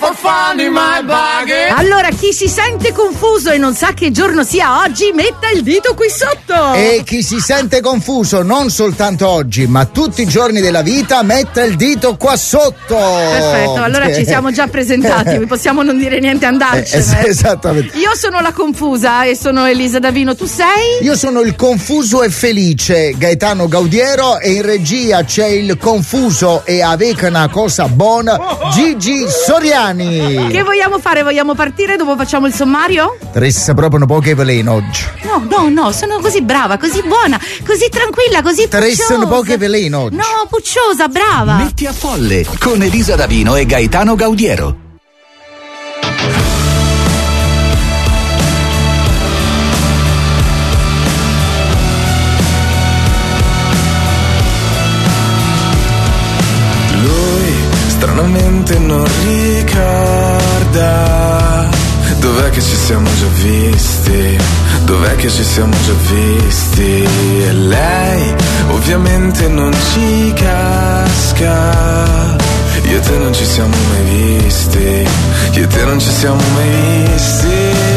for fun in my buggy. Allora, chi si sente confuso e non sa che giorno sia oggi, metta il dito qui sotto. E chi si sente confuso non soltanto oggi, ma tutti i giorni della vita, metta il dito qua sotto. Perfetto, allora ci siamo già presentati, possiamo non dire niente, andarcene. Esattamente. Io sono la confusa e sono Elisa Davino, tu sei? Io sono il confuso e felice Gaetano Gaudiero e in regia c'è il confuso e aveva una cosa buona Gigi Soriani. Che vogliamo fare? Vogliamo partire? Dopo facciamo il sommario? Resta proprio un po' che veleno oggi. No, sono così brava, così buona, così tranquilla, così pucciosa. Resta un po' che veleno oggi. No, pucciosa, brava. Metti a folle con Elisa Davino e Gaetano Gaudiero. Stranamente non ricorda dov'è che ci siamo già visti, dov'è che ci siamo già visti. E lei ovviamente non ci casca. Io e te non ci siamo mai visti, io e te non ci siamo mai visti.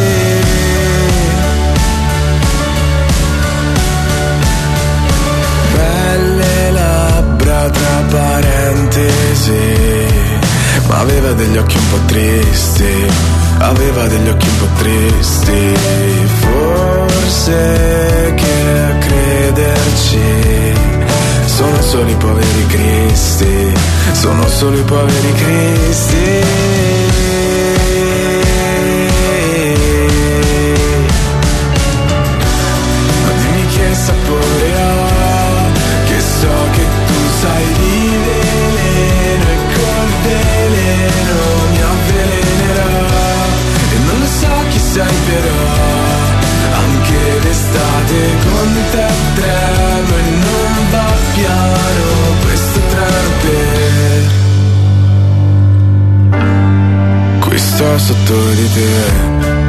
Belle labbra tra parentesi, ma aveva degli occhi un po' tristi, aveva degli occhi un po' tristi. Forse che a crederci sono solo i poveri cristi, sono solo i poveri cristi. Ma dimmi che sapore ha, che so che tu sai di veleno e col veleno mi avvelenerà. E non lo so chi sei però, anche d'estate con te tremo e non va piano questo treno per qui sto sotto di te.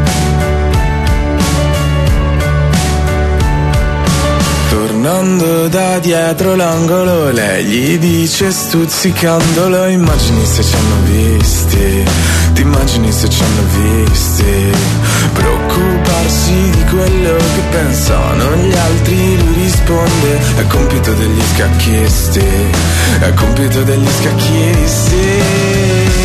Tornando da dietro l'angolo, lei gli dice stuzzicandolo: immagini se ci hanno visti, ti immagini se ci hanno visti. Preoccuparsi di quello che pensano gli altri, lui risponde: è compito degli scacchisti, è compito degli scacchisti.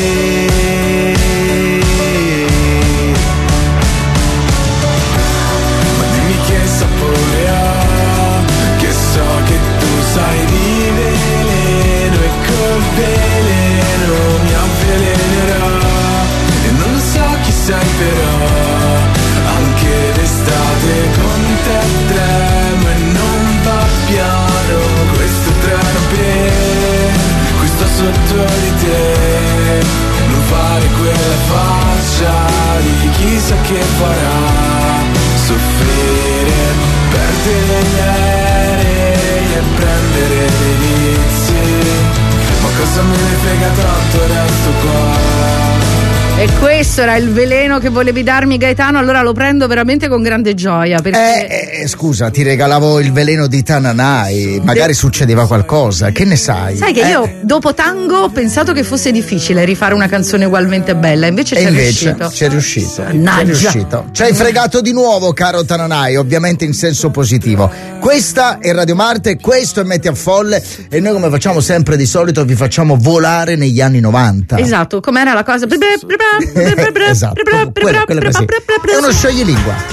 Sai di veleno e col veleno mi avvelenerà. E non lo so chi sei però, anche d'estate con te tremo e non va piano questo treno per qui sto sotto di te. Non fare quella faccia di chissà che farà soffrire, perdere gli aerei e prendere dei vizi, ma cosa me ne frega tanto, resto qua. E questo era il veleno che volevi darmi, Gaetano, allora lo prendo veramente con grande gioia perché... Scusa, ti regalavo il veleno di Tananai, magari succedeva qualcosa, che ne sai? Sai che io dopo Tango ho pensato che fosse difficile rifare una canzone ugualmente bella, invece c'è riuscito. C'è riuscito. Mannaggia. C'è riuscito. Ci hai fregato di nuovo, caro Tananai, ovviamente in senso positivo. Questa è Radio Marte, questo è Metti a Folle e noi, come facciamo sempre di solito, vi facciamo volare negli anni 90. Esatto, com'era la cosa? Esatto, quello così. È uno scioglilingua.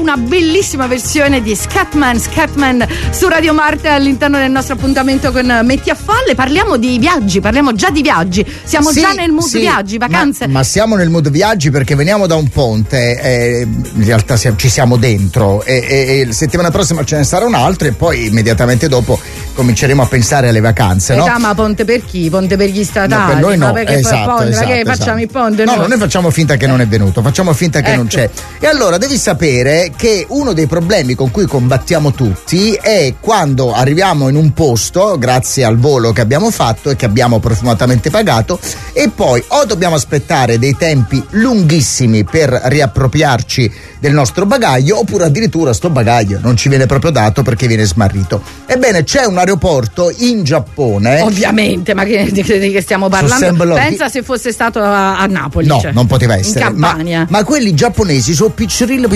una bellissima versione di Scatman su Radio Marte all'interno del nostro appuntamento con Metti a Folle. Parliamo di viaggi, parliamo già di viaggi. Siamo già nel mood viaggi, vacanze. Ma siamo nel mood viaggi perché veniamo da un ponte, in realtà ci siamo dentro e la settimana prossima ce ne sarà un altro e poi immediatamente dopo cominceremo a pensare alle vacanze, no? Ma ponte per chi? Ponte per gli statali? No, per noi no, perché esatto, poi ponte, esatto. Facciamo il ponte? No, noi facciamo finta che non è venuto, facciamo finta che non c'è. E allora devi sapere che uno dei problemi con cui combattiamo tutti è quando arriviamo in un posto, grazie al volo che abbiamo fatto e che abbiamo profumatamente pagato, e poi o dobbiamo aspettare dei tempi lunghissimi per riappropriarci del nostro bagaglio, oppure addirittura sto bagaglio non ci viene proprio dato perché viene smarrito. Ebbene, c'è un aeroporto in Giappone. Ovviamente, ma di che stiamo parlando? Pensa se fosse stato a Napoli. No, non poteva essere. In Campania. Ma quelli giapponesi sono piccirille,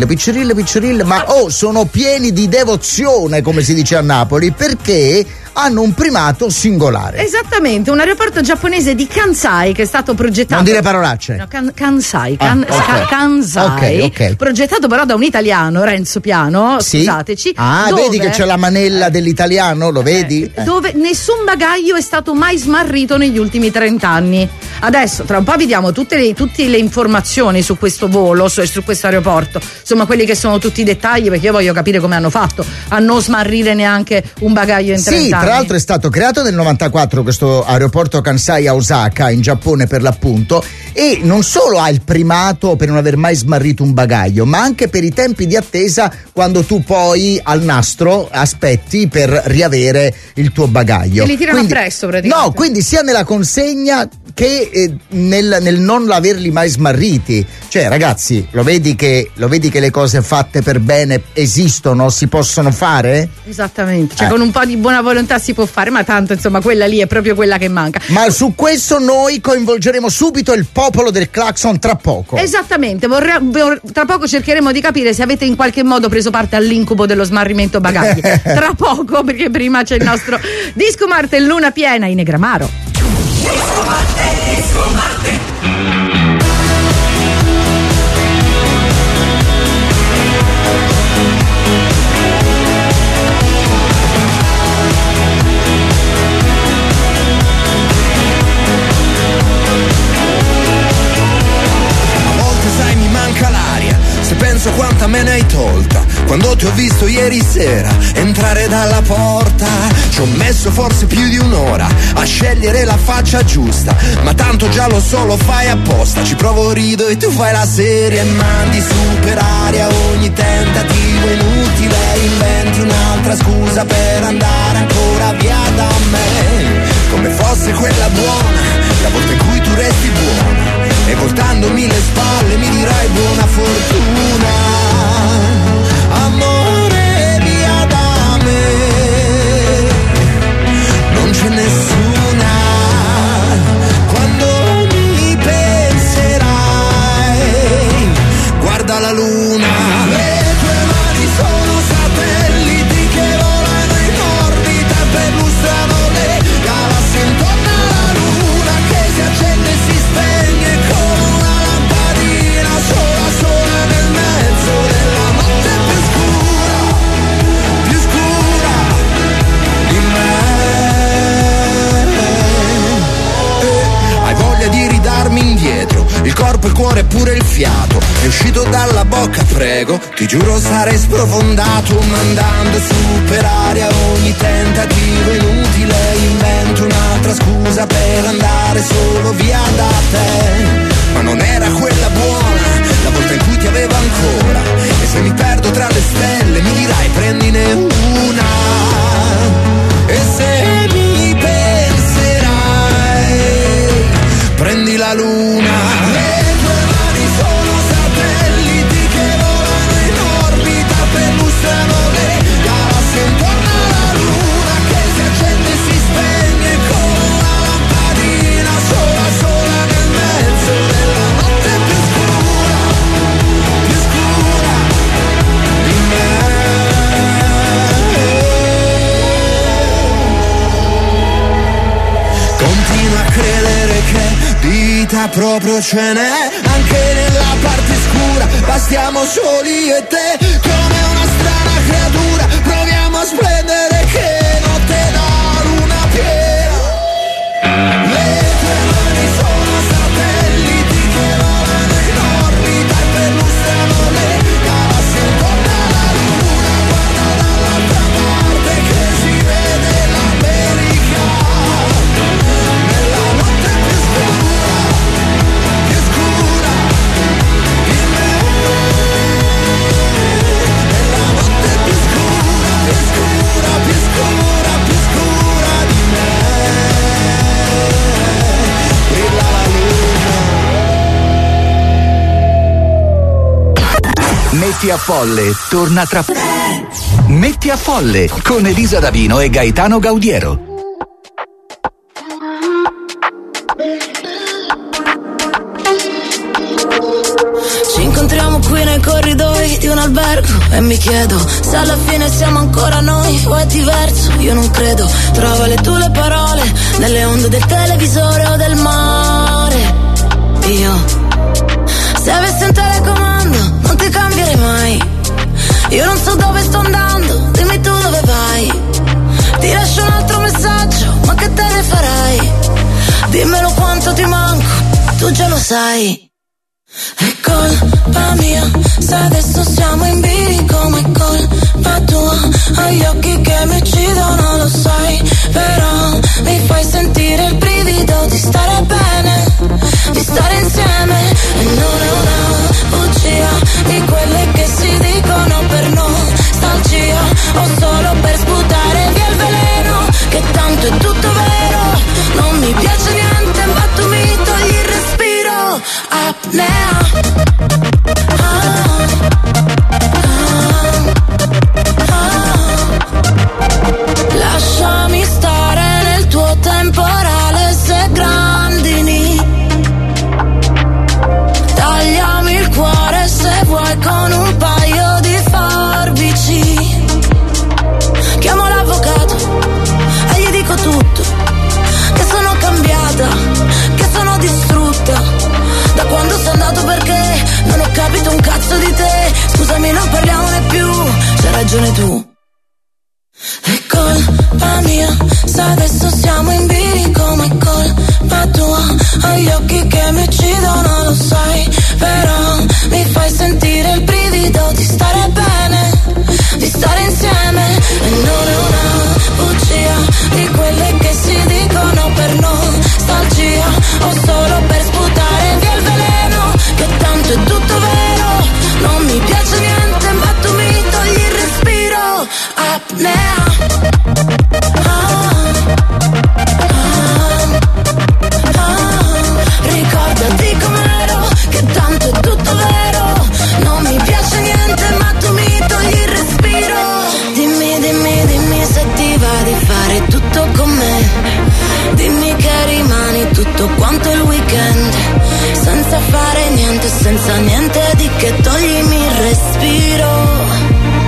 ma sono pieni di devozione, come si dice a Napoli, perché hanno un primato singolare. Esattamente, un aeroporto giapponese di Kansai che è stato progettato. Non dire parolacce. No, Kansai. Ok. Progettato però da un italiano, Renzo Piano, scusateci. Vedi che c'è la manella dell'italiano, lo vedi? Dove nessun bagaglio è stato mai smarrito negli ultimi 30 anni. Adesso, tra un po' vi diamo tutte le informazioni su questo volo, su questo aeroporto. Insomma, quelli che sono tutti i dettagli, perché io voglio capire come hanno fatto a non smarrire neanche un bagaglio in 30 anni. Tra l'altro è stato creato nel 94 questo aeroporto Kansai a Osaka, in Giappone per l'appunto, e non solo ha il primato per non aver mai smarrito un bagaglio, ma anche per i tempi di attesa quando tu poi al nastro aspetti per riavere il tuo bagaglio. E li tirano appresso praticamente. No, quindi sia nella consegna che nel non averli mai smarriti. Cioè, ragazzi, lo vedi che le cose fatte per bene esistono, si possono fare? Esattamente, con un po' di buona volontà si può fare, ma tanto insomma quella lì è proprio quella che manca. Ma su questo noi coinvolgeremo subito il popolo del clacson tra poco. Esattamente, tra poco cercheremo di capire se avete in qualche modo preso parte all'incubo dello smarrimento bagagli. Tra poco, perché prima c'è il nostro Disco Marte Luna Piena in Negramaro. Disco Marte. Se penso quanta me ne hai tolta quando ti ho visto ieri sera entrare dalla porta, ci ho messo forse più di un'ora a scegliere la faccia giusta, ma tanto già lo so, lo fai apposta. Ci provo, rido e tu fai la serie e mandi su per aria ogni tentativo inutile, inventi un'altra scusa per andare ancora via da me, come fosse quella buona, la volta in cui tu resti buona, e voltandomi le spalle mi dirai buona fortuna, amore via da me, non c'è nessuna, quando mi penserai, guarda la luna, le tue mani sono satelliti che volano in orbita e perlustrano le galassie intorno alla luna che si accende e si spegne come una lampadina sola sola nel mezzo della notte più scura di me. Hai voglia di ridarmi indietro il corpo, il cuore e pure il fiato, è uscito dalla bocca, prego, ti giuro sarei sprofondato, mandando su per aria ogni tentativo inutile, invento un'altra scusa per andare solo via da te, ma non era quella buona, la volta in cui ti avevo ancora, e se mi perdo tra le stelle mi dirai prendine una, e se mi penserai prendi la luna. Proprio ce n'è anche nella parte scura bastiamo soli io e te, come una strana creatura, proviamo a splendere che notte da luna piena. Le tue mani sono satelliti che volano in orbita e perlustrano le galassie intorno alla luna. Guarda dall'altra parte che si vede l'America, nella notte più scura di me. Nella notte più scura di me, brilla la luna. Metti a Folle torna tra Metti a Folle con Elisa Davino e Gaetano Gaudiero. Ci incontriamo qui nei corridoi di un albergo e mi chiedo se alla fine siamo ancora noi o è diverso. Io non credo, trova le tue parole nelle onde del televisore o del mare. Io, se avessi un telecomando, non ti cambierei mai. Io non so dove sto andando, dimmi tu dove vai. Ti lascio un altro messaggio, ma che te ne farai? Dimmelo quanto ti manco, tu già lo sai. È colpa mia, se adesso siamo in bilico, ma è colpa tua. Ho gli occhi che mi uccidono, lo sai. Però mi fai sentire il brivido di stare bene, di stare insieme. E non è una bugia di quelle che si dicono per nostalgia, o solo per sputare via il veleno, che tanto è tutto vero. Non mi piace niente, ma tu mi togli il respiro. Apnea. Lasciami stare nel tuo temporale se grandini. Tagliami il cuore se vuoi con un paio di forbici. Chiamo l'avvocato e gli dico tutto, che sono cambiata, che sono distrutta da quando sei andato, perché non ho capito un cazzo di te. Scusami, non parliamone più, c'hai ragione tu. È colpa mia, se adesso siamo in bilico, ma è colpa tua. Ho gli occhi che mi uccidono, lo sai. Però mi fai sentire il brivido di stare bene, di stare insieme. E non è una bugia di quelle che si dicono per nostalgia, o solo per sputare via il veleno, che tanto è tutto vero. Non mi piace niente, ma tu mi togli il respiro. Apnea. Ricordati com'ero, che tanto è tutto vero. Non mi piace niente, ma tu mi togli il respiro. Dimmi, dimmi, dimmi se ti va di fare tutto con me. Dimmi che rimani tutto quanto il weekend, senza fare niente, senza niente di che, toglimi il respiro.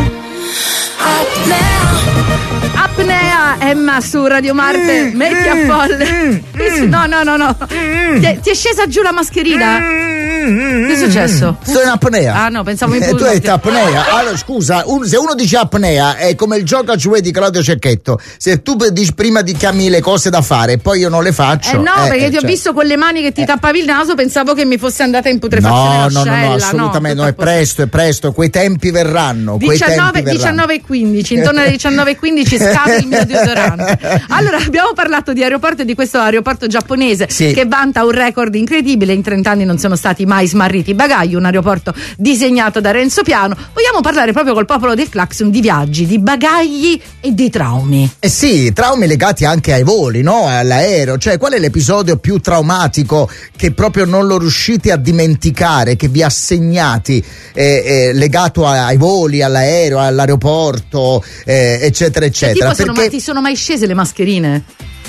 Apnea, Emma su Radio Marte, Metti a Folle. No. Ti è scesa giù la mascherina? Che è successo? Sto in apnea. Ah no, pensavo in tu hai detto apnea. Allora scusa, se uno dice apnea è come il gioca giù di Claudio Cecchetto. Se tu dici prima di chiami le cose da fare e poi io non le faccio. Perché ti ho visto con le mani che ti tappavi il naso, pensavo che mi fosse andata in putrefazione No, assolutamente no, è presto, quei tempi verranno. 19:15, intorno alle 19:15 scade il mio deodorante. Allora, abbiamo parlato di aeroporto e di questo aeroporto giapponese che vanta un record incredibile. In 30 anni non sono stati mai smarriti i bagagli, un aeroporto disegnato da Renzo Piano. Vogliamo parlare proprio col popolo del Claxon di viaggi, di bagagli e di traumi. Traumi legati anche ai voli, no? All'aereo. Cioè, qual è l'episodio più traumatico che proprio non lo riuscite a dimenticare, che vi ha segnati, legato ai voli, all'aereo, all'aeroporto, eccetera, eccetera? Ma ti sono mai scese le mascherine?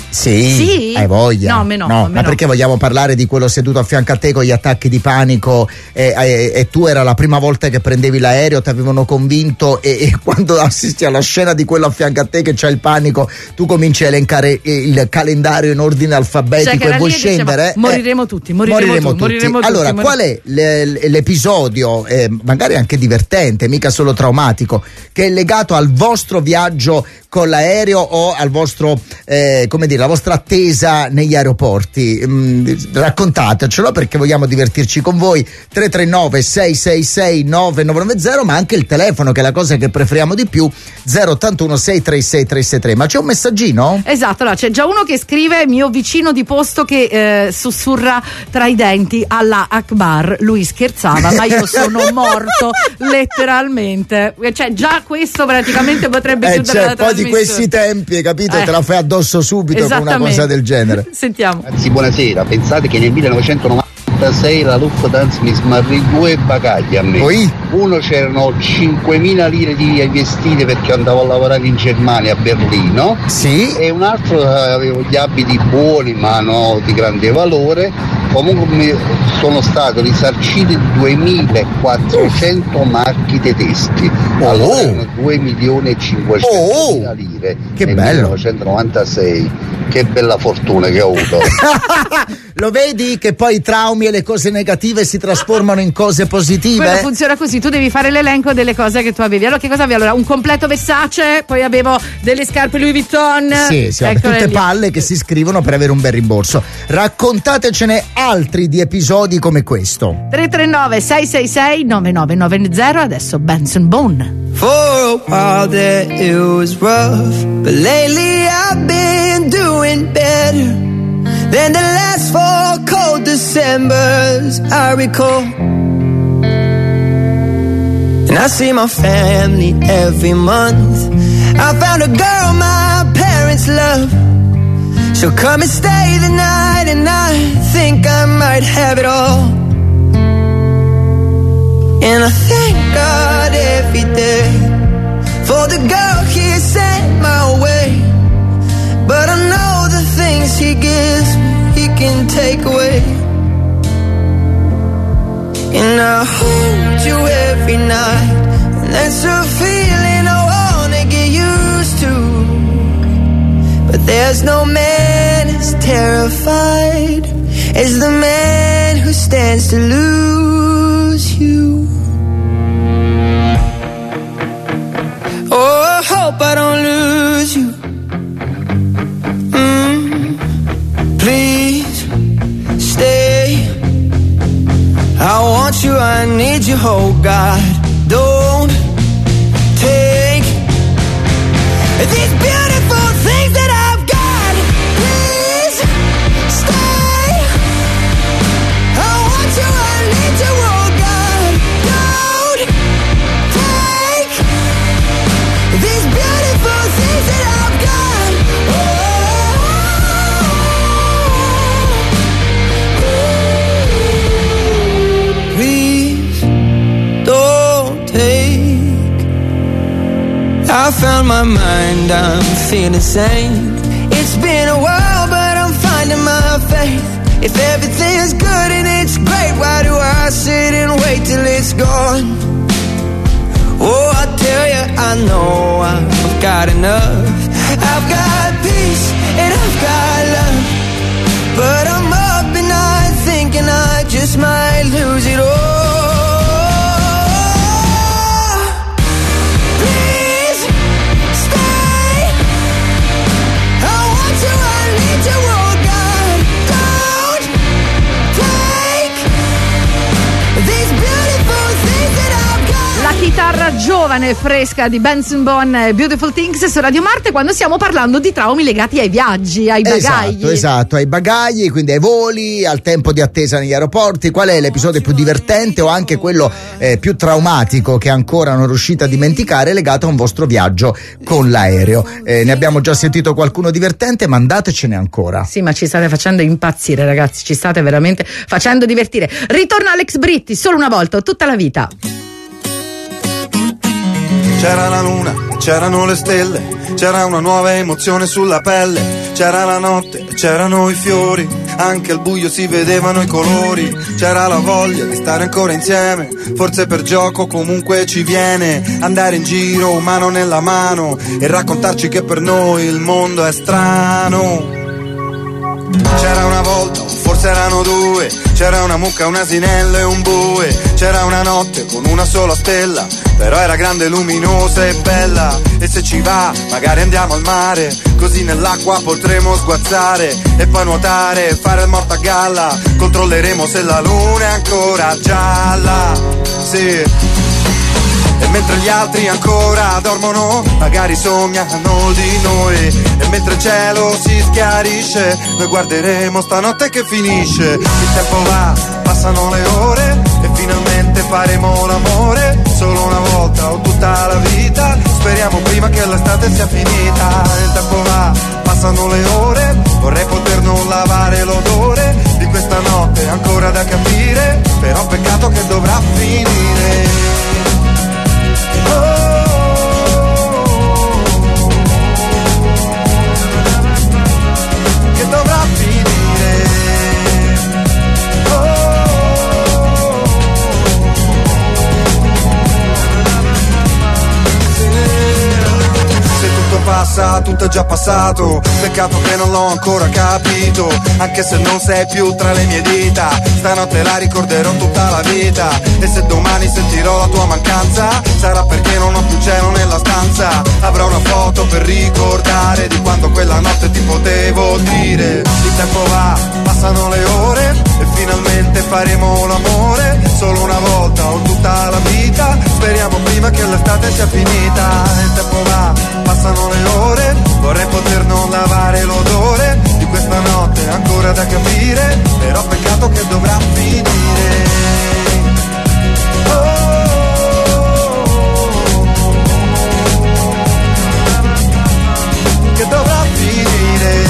Sì, hai voglia. No, me no. Ma perché vogliamo parlare di quello seduto a fianco a te con gli attacchi di panico e tu era la prima volta che prendevi l'aereo, ti avevano convinto e quando assisti alla scena di quello a fianco a te che c'ha il panico, tu cominci a elencare il calendario in ordine alfabetico e vuoi scendere? Moriremo tutti. Allora, qual è l'episodio, magari anche divertente, mica solo traumatico, che è legato al vostro viaggio con l'aereo o al vostro la vostra attesa negli aeroporti? Raccontatecelo, perché vogliamo divertirci con voi. 339 666 9990, ma anche il telefono, che è la cosa che preferiamo di più, 081 636 363. Ma c'è un messaggino? Esatto, allora c'è già uno che scrive: mio vicino di posto che sussurra tra i denti Allah Akbar. Lui scherzava, ma io sono morto letteralmente. Cioè già questo praticamente potrebbe chiudere la trasmissione. Di questi tempi, hai capito? Te la fai addosso subito con una cosa del genere. Sentiamo. Ragazzi, buonasera. Pensate che nel 1996 la Lufthansa mi smarrì 2 bagagli a me. Poi? Uno c'erano 5.000 lire di vestiti perché andavo a lavorare in Germania, a Berlino. Sì. E un altro avevo gli abiti buoni ma no di grande valore. Comunque sono stato risarcito di 2.400 marchi tedeschi. Allora erano 2.500.000 lire. Che nel bello. 1996. Che bella fortuna che ho avuto. Lo vedi che poi i traumi e le cose negative si trasformano in cose positive? Quello funziona così, tu devi fare l'elenco delle cose che tu avevi. Allora che cosa avevi? Allora un completo Versace, poi avevo delle scarpe Louis Vuitton. Sì, tutte palle che si scrivono per avere un bel rimborso. Raccontatecene altri di episodi come questo. 339 666 9990. Adesso Benson Boone. For a while there it was rough, but lately I've been doing better than the last 4 cold Decembers I recall. And I see my family every month. I found a girl my parents love. She'll come and stay the night, and I think I might have it all. And I thank God every day for the girl He sent my way. But I know the things He gives me, He can take away. And I hold you every night, and that's a feeling I wanna get used to. But there's no man as terrified as the man who stands to lose you. Oh, I hope I don't lose you. Please stay. I want you, I need you, oh God. Don't take these beautiful things that I've got. Please stay. I want you, I need you, oh God. Don't take these beautiful things that I've got. Please don't take. I found my mind, I'm feeling sane. It's been a while, but I'm finding my faith. If everything's good and it's great, why do I sit and wait till it's gone? Oh, I tell you, I know I've got enough. I've got peace and I've got love, but I'm up at night thinking I just might lose it all. Please stay. I want you, I need you, oh God. Don't take these beautiful things that I've got. La chitarra giovane e fresca di Benson Boone, Beautiful Things, su Radio Marte, quando stiamo parlando di traumi legati ai viaggi, ai bagagli. Esatto, ai bagagli, quindi ai voli, al tempo di attesa negli aeroporti. Qual è l'episodio più divertente o anche quello più traumatico che ancora non riuscite a dimenticare legato a un vostro viaggio con l'aereo? Ne abbiamo già sentito qualcuno divertente, mandatecene ancora. Sì, ma ci state facendo impazzire, ragazzi, ci state veramente facendo divertire. Ritorna Alex Britti, solo una volta o tutta la vita. C'era la luna, c'erano le stelle, c'era una nuova emozione sulla pelle, c'era la notte, c'erano i fiori, anche al buio si vedevano i colori, c'era la voglia di stare ancora insieme, forse per gioco comunque ci viene, andare in giro mano nella mano e raccontarci che per noi il mondo è strano. C'era una volta, forse erano due, c'era una mucca, un asinello e un bue, c'era una notte con una sola stella, però era grande, luminosa e bella, e se ci va magari andiamo al mare, così nell'acqua potremo sguazzare e poi nuotare e fare il morto a galla, controlleremo se la luna è ancora gialla, sì. E mentre gli altri ancora dormono, magari sognano di noi, e mentre il cielo si schiarisce, noi guarderemo stanotte che finisce. Il tempo va, passano le ore, e finalmente faremo l'amore, solo una volta o tutta la vita, speriamo prima che l'estate sia finita. Il tempo va, passano le ore, vorrei poter non lavare l'odore di questa notte ancora da capire, però peccato che dovrà finire. Che dovrà finire. Se tutto passa, tutto è già passato, peccato che non l'ho ancora capito, anche se non sei più tra le mie dita, stanotte la ricorderò tutta la vita, e se domani sentirò la tua mancanza, sarà perché non ho più cielo nella stanza, avrò una foto per ricordare di quando quella notte ti potevo dire. Il tempo va, passano le ore, e finalmente faremo l'amore, solo una volta o tutta la vita, speriamo prima che l'estate sia finita. Il tempo va, passano le ore, vorrei poter non lavare l'odore di questa notte ancora da capire, però peccato che dovrà finire. Che dovrà finire.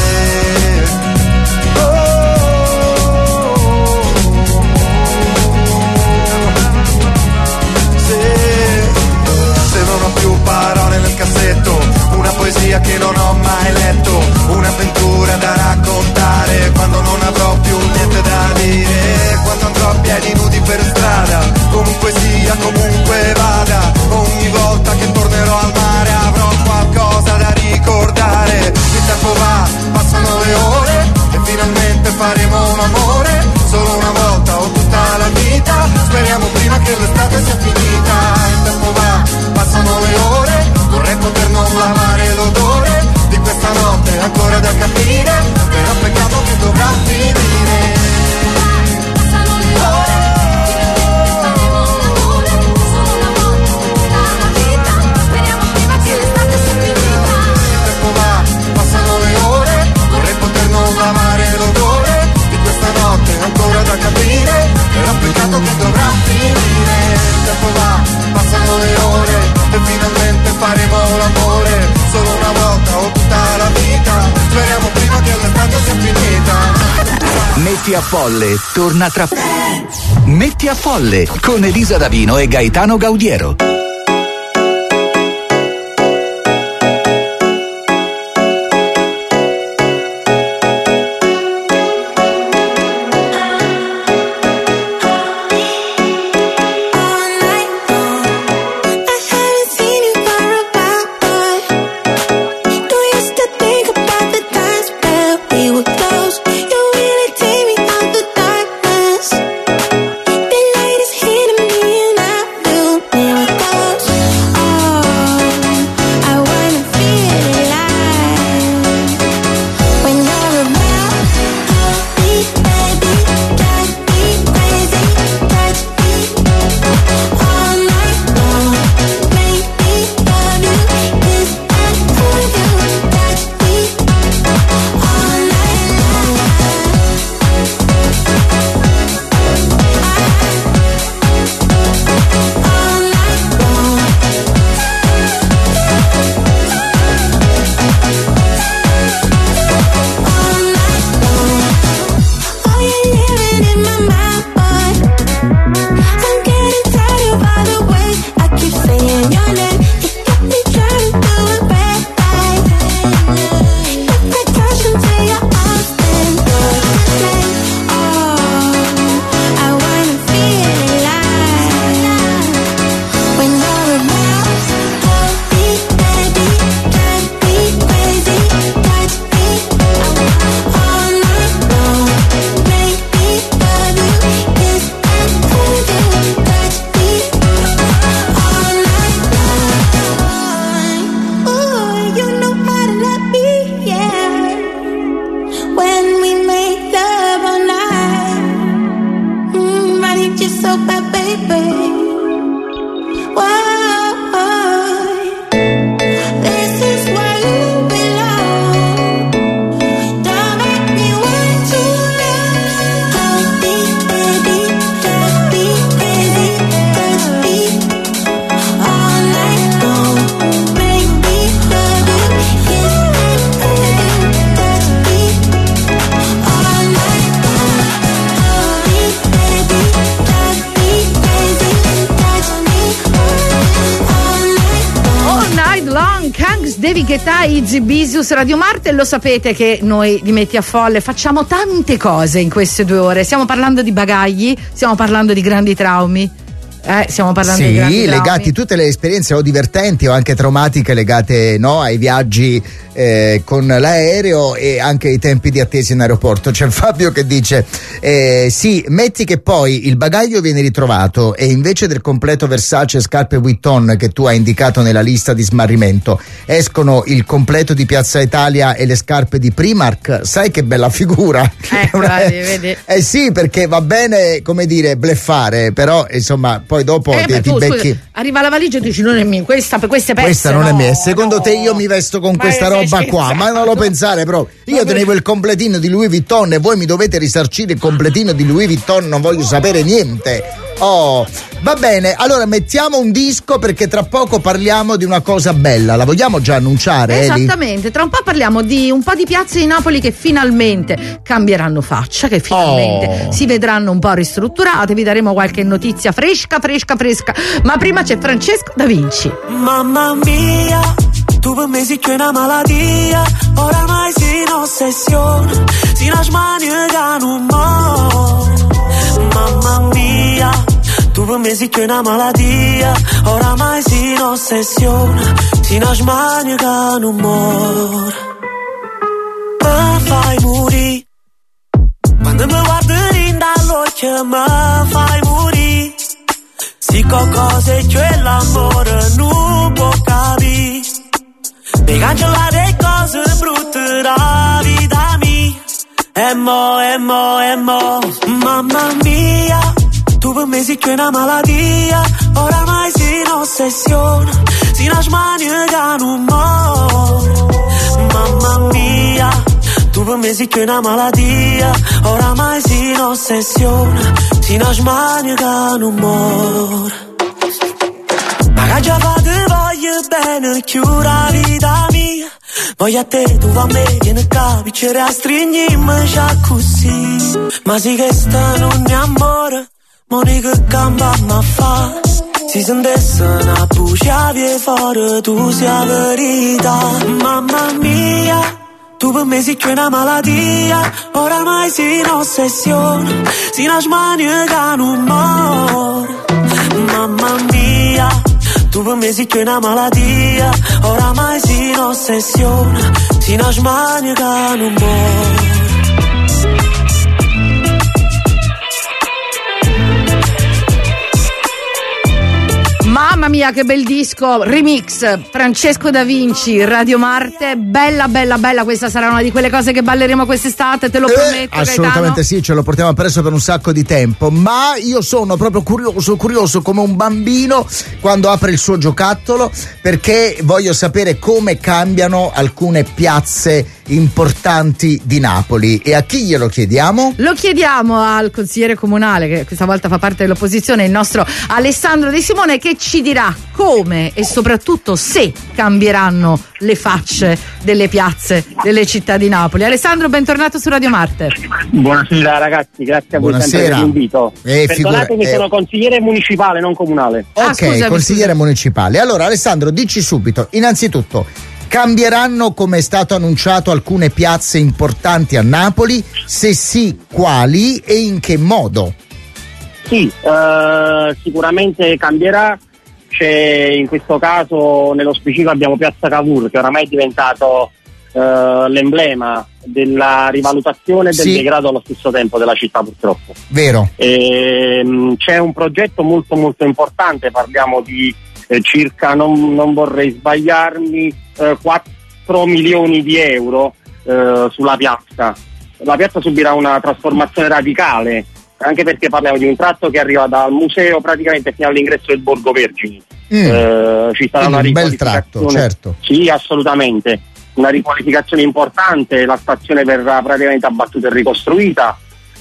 Se non ho più parole nel cassetto, una poesia che non ho mai letto, un'avventura da raccontare quando non avrò più niente da dire, quando andrò a piedi nudi per strada, comunque sia, comunque vada, ogni volta che tornerò al mare avrò qualcosa da ricordare. Il tempo va, passano le ore, e finalmente faremo un amore, solo una volta o tutta la vita, speriamo prima che l'estate sia finita. Il tempo va, passano le ore, vorrei poter non lavare l'odore di questa notte ancora da capire, però peccato che dovrà finire. Passano le ore, faremo l'amore, solo una volta tutta la vita, speriamo prima che l'estate sia finita. Il tempo va, passano le ore, vorrei poter non lavare l'odore di questa notte ancora da capire, però peccato che dovrà finire. Il tempo va, passano le ore, e finalmente faremo l'amore, solo una volta o tutta la vita, speriamo prima che l'estate sia finita. Metti a Folle torna tra Metti a Folle con Elisa Davino e Gaetano Gaudiero. The light is hitting me and I feel Along, Kangs, David Guetta, Izzy Bisius, Radio Marte. Lo sapete che noi di Metti a Folle facciamo tante cose in queste 2 ore. Stiamo parlando di bagagli, stiamo parlando di grandi traumi. Stiamo parlando di grandi traumi. Legati tutte le esperienze o divertenti o anche traumatiche legate ai viaggi con l'aereo e anche ai tempi di attesa in aeroporto. C'è Fabio che dice sì, metti che poi il bagaglio viene ritrovato e invece del completo Versace e scarpe Vuitton che tu hai indicato nella lista di smarrimento escono il completo di Piazza Italia e le scarpe di Primark, sai che bella figura. Vedi. Sì, perché va bene, come dire, bleffare, però insomma poi dopo ti becchi. Scusa, arriva la valigia e dici non è mia, queste pezze questa non è mia. Secondo te io mi vesto con questa roba qua? Ma non lo pensare proprio. Io tenevo il completino di Louis Vuitton e voi mi dovete risarcire il completino di Louis Vuitton, non voglio sapere niente. Va bene, allora mettiamo un disco perché tra poco parliamo di una cosa bella. La vogliamo già annunciare, Esattamente, Eli? tra un po' parliamo di un po' di piazze di Napoli che finalmente cambieranno faccia, che finalmente si vedranno un po' ristrutturate. Vi daremo qualche notizia fresca. Ma prima c'è Francesco Da Vinci. Mamma mia, tu per me sei una malattia, oramai sei un'ossessione, sei una smania non muore. Mamma mia, tu per me sei una malattia, oramai sei un'ossessione, sei una smania non muore. Mi fai morire, quando mi guardi dall'occhio mi fai morire. Si qualcosa è cioè l'amore non può capire, per cancellare le cose brutte da vita mia. E mo, mamma mia, tu per me sei una malattia, oramai sei un'ossessione, sei una smania che non muore. Mamma mia, tu per me sei una malattia, oramai sei un'ossessione, sei una smania che non muore. Ma già fate voglio bene, chiura vita mia. Voglio a te, tu a me, vieni qua, piccere a stringimmi già così. Ma sì che sta non è amore, Monica gamba ma fa. Si sentesse una buccia via fuori, tu sei la verità. Mamma mia, tu per me sei una malattia, oramai sei un'ossessione, sei una smania che non muore. Mamma mia, tu per me sei una malattia, oramai sei un'ossessione, sei una smania che non muore. Mamma mia, che bel disco, remix, Francesco Da Vinci, Radio Marte, bella, questa sarà una di quelle cose che balleremo quest'estate, te lo prometto. Assolutamente Gaetano. sì, ce lo portiamo appresso per un sacco di tempo, ma io sono proprio curioso come un bambino quando apre il suo giocattolo, perché voglio sapere come cambiano alcune piazze importanti di Napoli. E a chi glielo chiediamo? Lo chiediamo al consigliere comunale, che questa volta fa parte dell'opposizione, il nostro Alessandro De Simone, che ci dirà come e soprattutto se cambieranno le facce delle piazze delle città di Napoli. Alessandro, bentornato su Radio Marte. Buonasera ragazzi, grazie a voi sempre per l'invito. Perdonatemi, sono consigliere municipale, non comunale. Ok, consigliere municipale. Allora Alessandro, dici subito, innanzitutto, cambieranno, come è stato annunciato, alcune piazze importanti a Napoli? Se sì, quali e in che modo? Sì, sicuramente cambierà. C'è, in questo caso nello specifico abbiamo Piazza Cavour, che oramai è diventato l'emblema della rivalutazione del degrado allo stesso tempo della città, purtroppo. Vero. C'è un progetto molto molto importante, parliamo di circa, non vorrei sbagliarmi, 4 milioni di euro sulla piazza. La piazza subirà una trasformazione radicale, anche perché parliamo di un tratto che arriva dal museo praticamente fino all'ingresso del Borgo Vergini. Ci sarà una un bel tratto, certo. Sì, assolutamente, una riqualificazione importante. La stazione verrà praticamente abbattuta e ricostruita.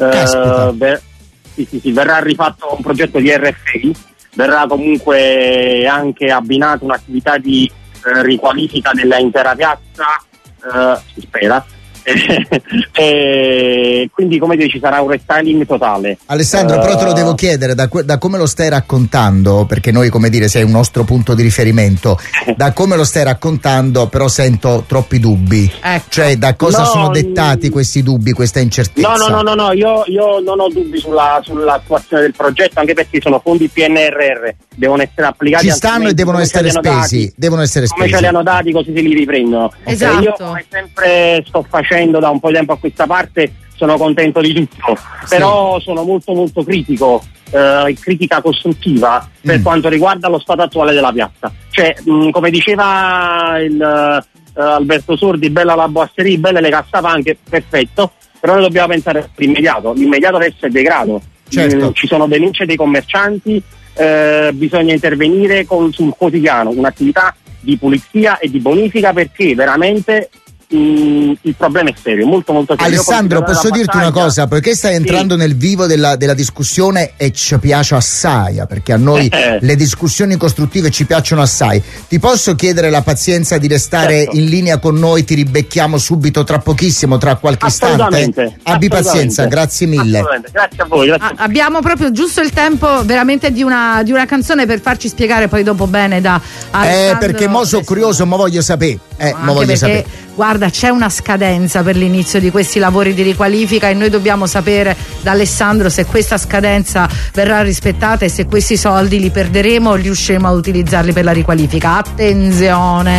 Verrà rifatto un progetto di RFI, verrà comunque anche abbinata un'attività di riqualifica dell'intera piazza, si spera. Quindi come dire ci sarà un restyling totale. Alessandro, però te lo devo chiedere, da come lo stai raccontando, perché noi, come dire, sei un nostro punto di riferimento, da come lo stai raccontando però sento troppi dubbi, cioè da cosa sono dettati questi dubbi, questa incertezza? No, io non ho dubbi sull'attuazione del progetto, anche perché sono fondi PNRR, devono essere applicati, ci stanno e devono essere spesi, come ce li hanno dati così se li riprendono. Esatto. Io come sempre sto facendo da un po' di tempo a questa parte, sono contento di tutto, però sono molto molto critico, critica costruttiva per quanto riguarda lo stato attuale della piazza. Cioè, come diceva Alberto Sordi, bella la boasseria, belle le cassapanche, perfetto, però noi dobbiamo pensare all'immediato. L'immediato adesso è degrado. Certo. Ci sono denunce dei commercianti, bisogna intervenire sul quotidiano, un'attività di pulizia e di bonifica, perché veramente il problema è serio, molto molto serio. Alessandro, posso dirti una cosa, perché stai entrando nel vivo della discussione e ci piace assai, perché a noi le discussioni costruttive ci piacciono assai. Ti posso chiedere la pazienza di restare in linea con noi? Ti ribecchiamo subito, tra pochissimo, tra qualche istante. Abbi pazienza, grazie mille. Grazie a voi. Abbiamo proprio giusto il tempo veramente di una canzone per farci spiegare poi dopo bene da Alessandro. Perché mo sono curioso, mo voglio sapere. Guarda, c'è una scadenza per l'inizio di questi lavori di riqualifica e noi dobbiamo sapere da Alessandro se questa scadenza verrà rispettata e se questi soldi li perderemo o riusciremo a utilizzarli per la riqualifica. Attenzione.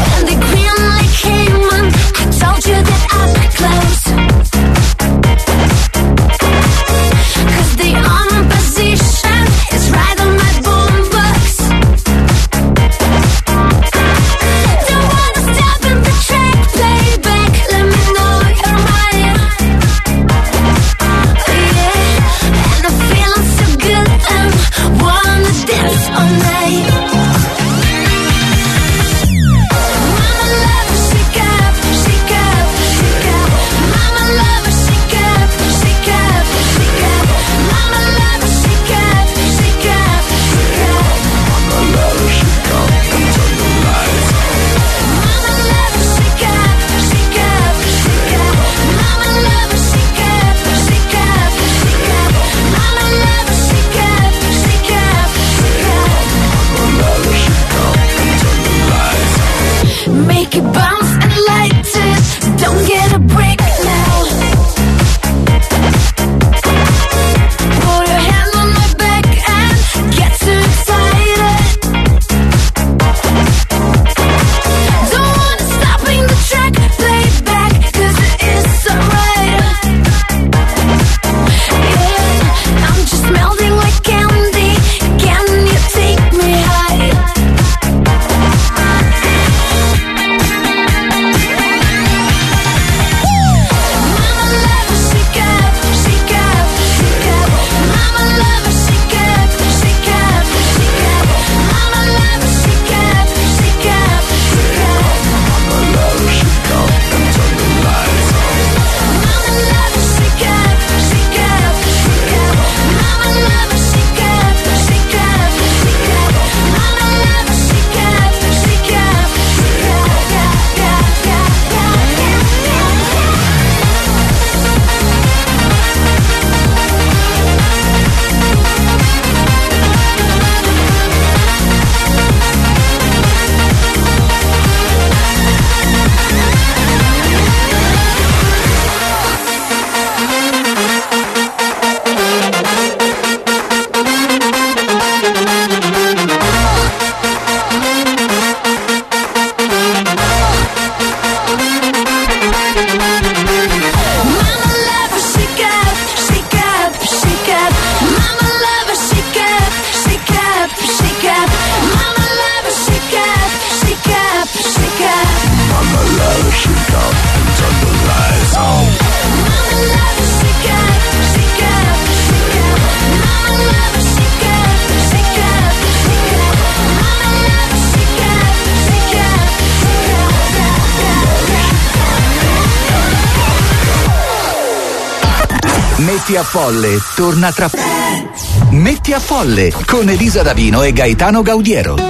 Metti a Folle torna tra Metti a Folle con Elisa Davino e Gaetano Gaudiero.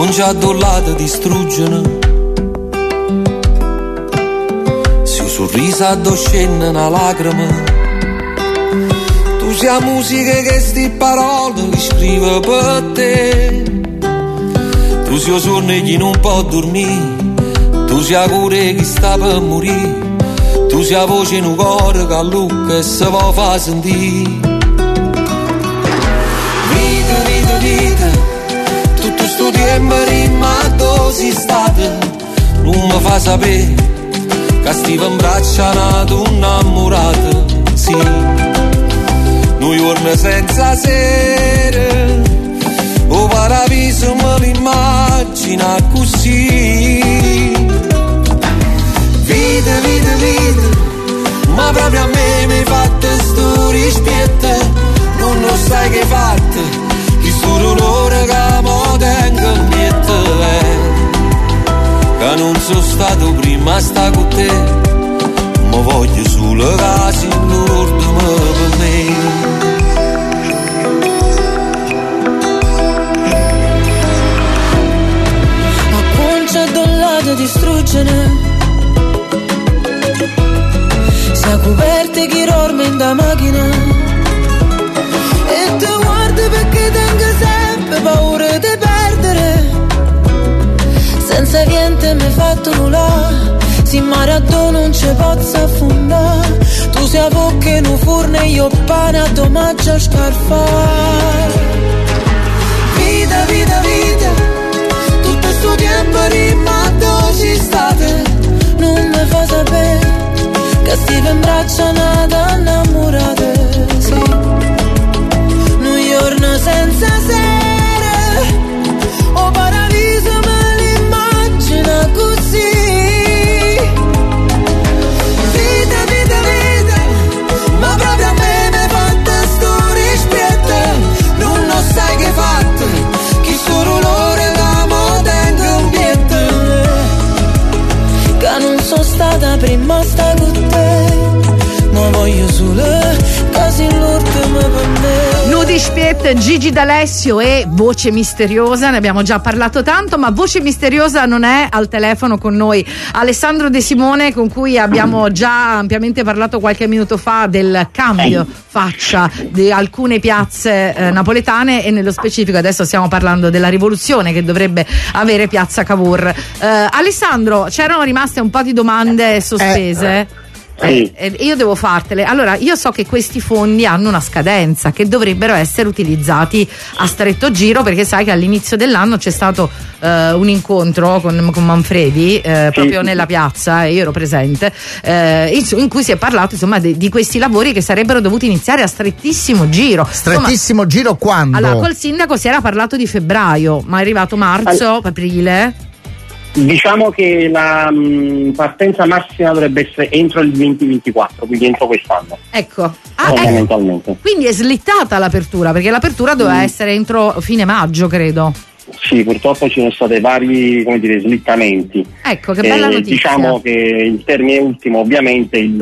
non c'ha dollata distruggono. Se un sorriso addoscenna una lacrima, tu sia musica che sti parole che scrive per te. Tu sia sonno che non può dormire, tu sia cuore che sta per morire, tu sia voce in un cuore che a Luca se va fa sentire. Vita, tutto sto tempo rimasto si state, non mi fa sapere che stiva in braccia una donna innamorata, sì. Noi giorni senza sera, o paradiso me l'immagina così. Vita, ma proprio a me mi fatta sto rispetto, non lo sai che hai fatto, chi sto dolore che mo tengo in mente, che non sono stato prima sta con te, ma voglio solo casi l'ultimo per me. Distruggere, sia coperte chi dorme in da macchina e ti guardi perché tengo sempre paura di perdere, senza niente mi fatto nulla, si maratona non ci posso affondare, tu sei che non forno e io pane a domaggio scarfare. Vita, tutto sto tempo rimasto ci state, non mi fa sapere che stive in braccia una donna innamorata, sì. Un giorno senza sera, o paradiso me l'immagina così. Vita, ma proprio a me mi fatta sto rispetto, non lo sai che hai fatto, chi sono loro da mo tengo un pietto, che non sono stata prima sta con te, ma voglio solo quasi l'ultimo per me. Nudi Spiet, Gigi D'Alessio e Voce Misteriosa, ne abbiamo già parlato tanto, ma Voce Misteriosa non è al telefono con noi. Alessandro De Simone, con cui abbiamo già ampiamente parlato qualche minuto fa del cambio faccia di alcune piazze napoletane, e nello specifico adesso stiamo parlando della rivoluzione che dovrebbe avere piazza Cavour. Alessandro, c'erano rimaste un po' di domande sospese. Io devo fartele. Allora, io so che questi fondi hanno una scadenza, che dovrebbero essere utilizzati a stretto giro, perché sai che all'inizio dell'anno c'è stato un incontro con Manfredi proprio nella piazza, e io ero presente, in cui si è parlato insomma di questi lavori che sarebbero dovuti iniziare a strettissimo giro. Strettissimo giro quando? Allora, col sindaco si era parlato di febbraio, ma è arrivato marzo, aprile. Diciamo che la partenza massima dovrebbe essere entro il 2024, quindi entro quest'anno. Ecco. Fondamentalmente. Quindi è slittata l'apertura, perché l'apertura doveva essere entro fine maggio, credo. Sì, purtroppo ci sono stati vari, slittamenti. Ecco, che bella notizia. Diciamo che il termine ultimo ovviamente il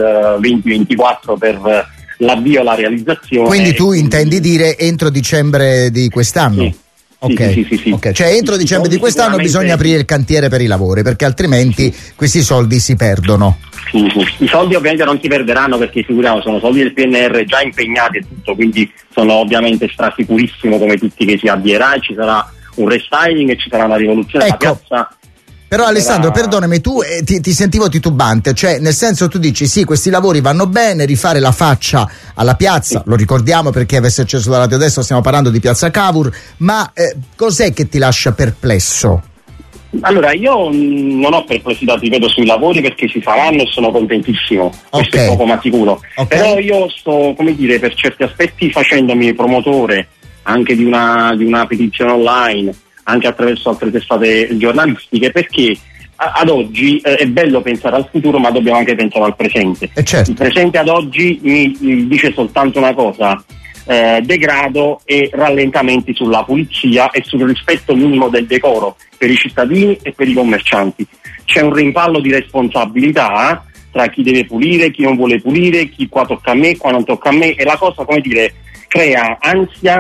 2024 per l'avvio e la realizzazione. Quindi tu intendi dire entro dicembre di quest'anno? Sì. Okay. Sì. Okay. Cioè entro dicembre di quest'anno bisogna aprire il cantiere per i lavori, perché altrimenti questi soldi si perdono. Sì. I soldi ovviamente non si perderanno, perché figuriamo, sono soldi del PNR già impegnati e tutto, quindi sono ovviamente strasicurissimo come tutti che si avvierà, e ci sarà un restyling e ci sarà una rivoluzione della piazza. Però Alessandro, perdonami, tu ti sentivo titubante, cioè nel senso tu dici sì, questi lavori vanno bene, rifare la faccia alla piazza, lo ricordiamo perché avesse acceso la radio adesso, stiamo parlando di piazza Cavour, ma cos'è che ti lascia perplesso? Allora, io non ho perplessità, ripeto, sui lavori, perché si faranno e sono contentissimo, questo è poco ma sicuro. Però io sto, per certi aspetti facendomi promotore anche di una petizione online, anche attraverso altre testate giornalistiche, perché ad oggi è bello pensare al futuro, ma dobbiamo anche pensare al presente. Certo. Il presente ad oggi mi dice soltanto una cosa: degrado e rallentamenti sulla pulizia e sul rispetto minimo del decoro per i cittadini e per i commercianti. C'è un rimpallo di responsabilità tra chi deve pulire, chi non vuole pulire, chi qua tocca a me, qua non tocca a me, e la cosa, crea ansia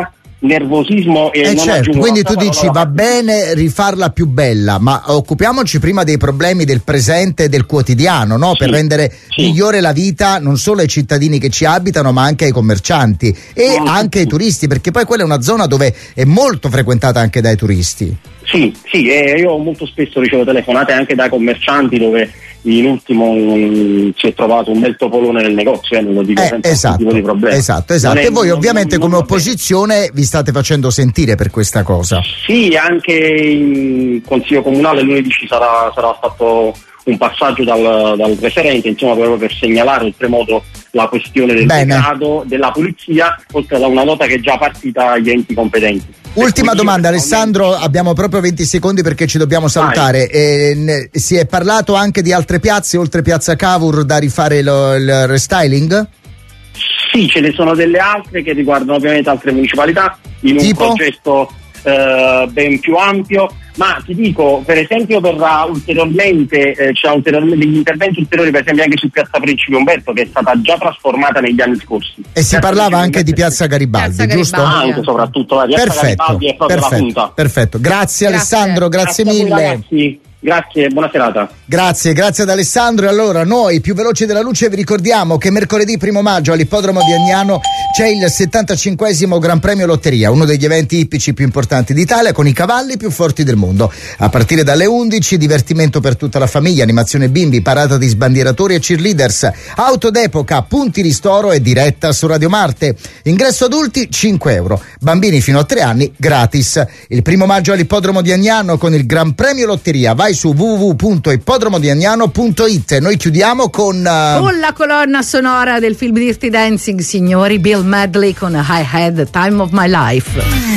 nervosismo e non certo, quindi tu dici va bene rifarla più bella, ma occupiamoci prima dei problemi del presente e del quotidiano, no? Per rendere migliore la vita non solo ai cittadini che ci abitano, ma anche ai commercianti e anche ai turisti, perché poi quella è una zona dove è molto frequentata anche dai turisti. Sì, io molto spesso ricevo telefonate anche dai commercianti dove in ultimo si è trovato un bel topolone nel negozio, non lo dico senza nessun tipo di problema. Esatto. E voi ovviamente come opposizione vi state facendo sentire per questa cosa. Sì, anche in Consiglio Comunale lunedì ci sarà fatto un passaggio dal referente, insomma, proprio per segnalare oltremodo la questione del degrado della polizia, oltre a una nota che è già partita agli enti competenti. Ultima domanda, Alessandro, abbiamo proprio 20 secondi perché ci dobbiamo salutare. Si è parlato anche di altre piazze oltre Piazza Cavour da rifare il restyling? Sì, ce ne sono delle altre che riguardano ovviamente altre municipalità in un progetto ben più ampio, ma ti dico, per esempio verrà ulteriormente degli interventi ulteriori, per esempio anche su Piazza Principe Umberto, che è stata già trasformata negli anni scorsi. E si parlava anche di Piazza Garibaldi, giusto? Anche soprattutto la Piazza Garibaldi è proprio la punta. Perfetto, grazie Alessandro, grazie mille. Ragazzi. Grazie, buona serata. Grazie ad Alessandro. E allora noi, più veloci della luce, vi ricordiamo che mercoledì 1 maggio all'ippodromo di Agnano c'è il 75esimo Gran Premio Lotteria, uno degli eventi ippici più importanti d'Italia, con i cavalli più forti del mondo. A partire dalle 11, divertimento per tutta la famiglia, animazione bimbi, parata di sbandieratori e cheerleaders, auto d'epoca, punti ristoro e diretta su Radio Marte. Ingresso adulti 5 euro, bambini fino a 3 anni gratis. Il 1 maggio all'ippodromo di Agnano con il Gran Premio Lotteria. Vai su www.ippodromodiagnano.it. Noi chiudiamo con la colonna sonora del film Dirty Dancing, signori, Bill Medley con I Had the Time of My Life.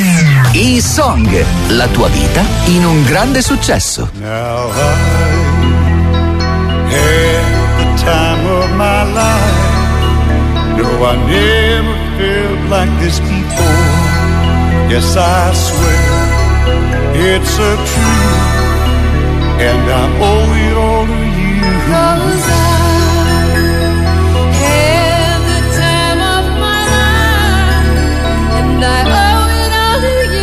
I Song, la tua vita in un grande successo. Now I had the time of my life. No, I never felt like this before. Yes, I swear it's a truth. And I owe it all to you. 'Cause I had the time of my life, and I owe it all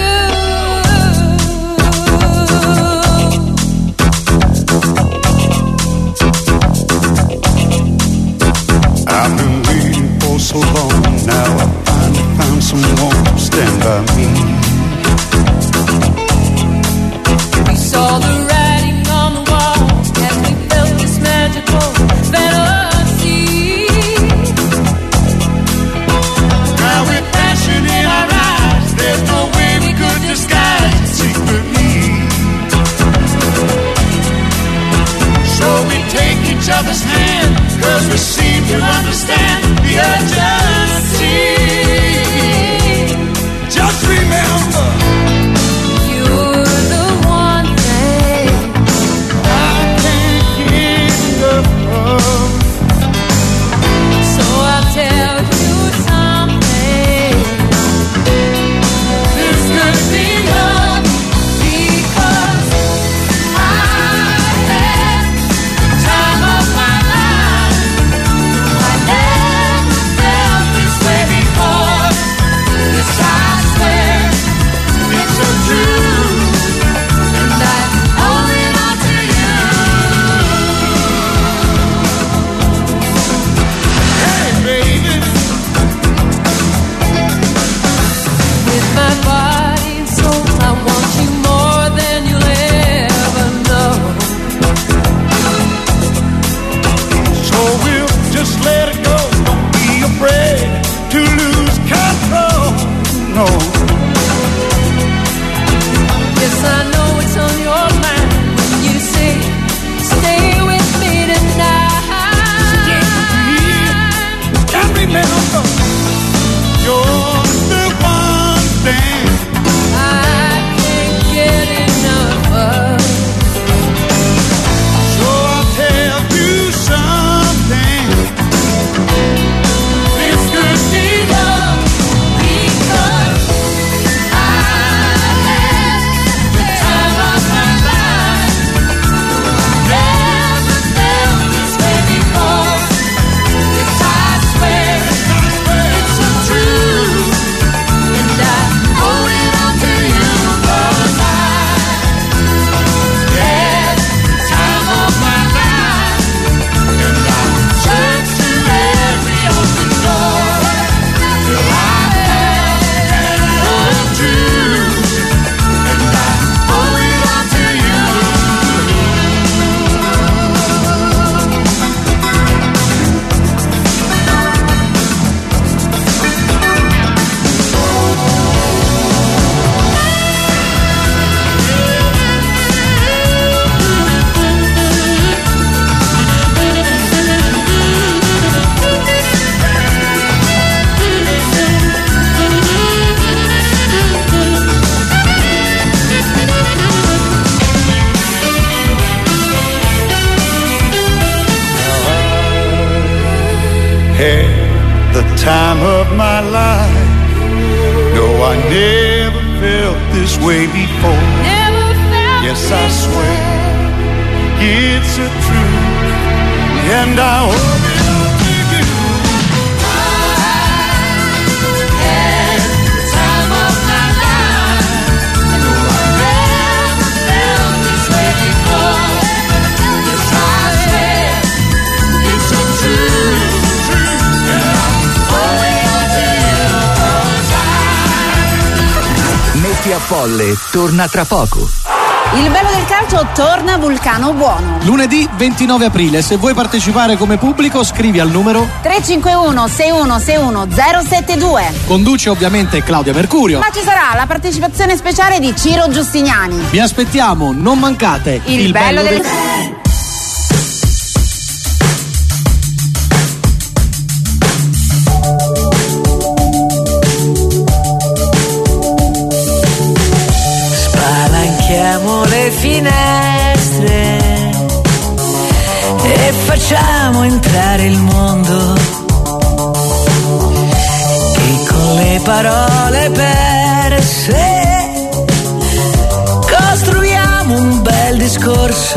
to you. I've been waiting for so long. Now I finally found someone to stand by me. We saw the each other's hand, 'cause we seem to understand the urgency. Just remember, you're the one thing I can't get enough of. So I'll tell you something. This could be love, because I had time of my life. I never felt this way before. had the time of my life. No, I never felt this way before. Yes, I swear it's a truth, and I hope it don't take you. I had the time of my life. No, I never felt this way before. Yes, I swear it's a truth, and I hope it don't take you. Metti a Folle torna tra poco. Il bello del calcio torna Vulcano Buono. Lunedì 29 aprile, se vuoi partecipare come pubblico scrivi al numero 351 6161 072. Conduce ovviamente Claudia Mercurio. Ma ci sarà la partecipazione speciale di Ciro Giustiniani. Vi aspettiamo, non mancate. Il bello del Spalanchiamo le finestre e facciamo entrare il mondo, che con le parole perse costruiamo un bel discorso.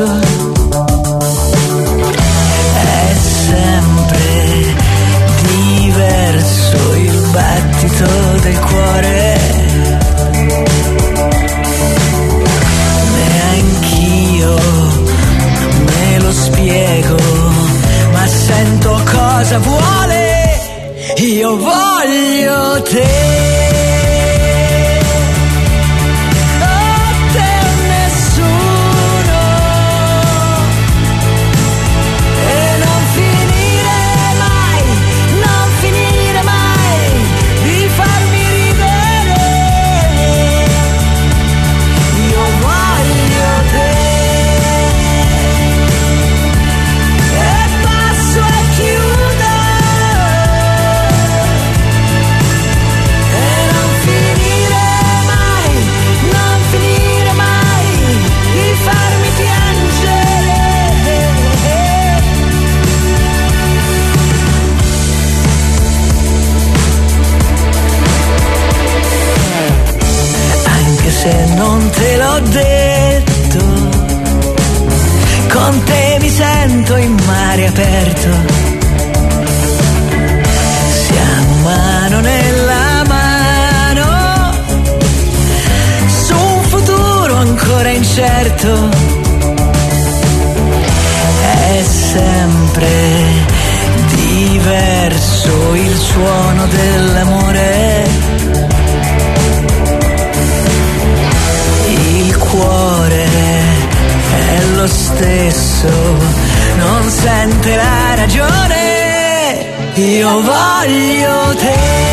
È sempre diverso il battito del cuore. Me lo spiego, ma sento cosa vuole. Io voglio te. Se non te l'ho detto, con te mi sento in mare aperto. Siamo mano nella mano su un futuro ancora incerto. È sempre diverso il suono dell'amore. Cuore è lo stesso, non sente la ragione. Io voglio te.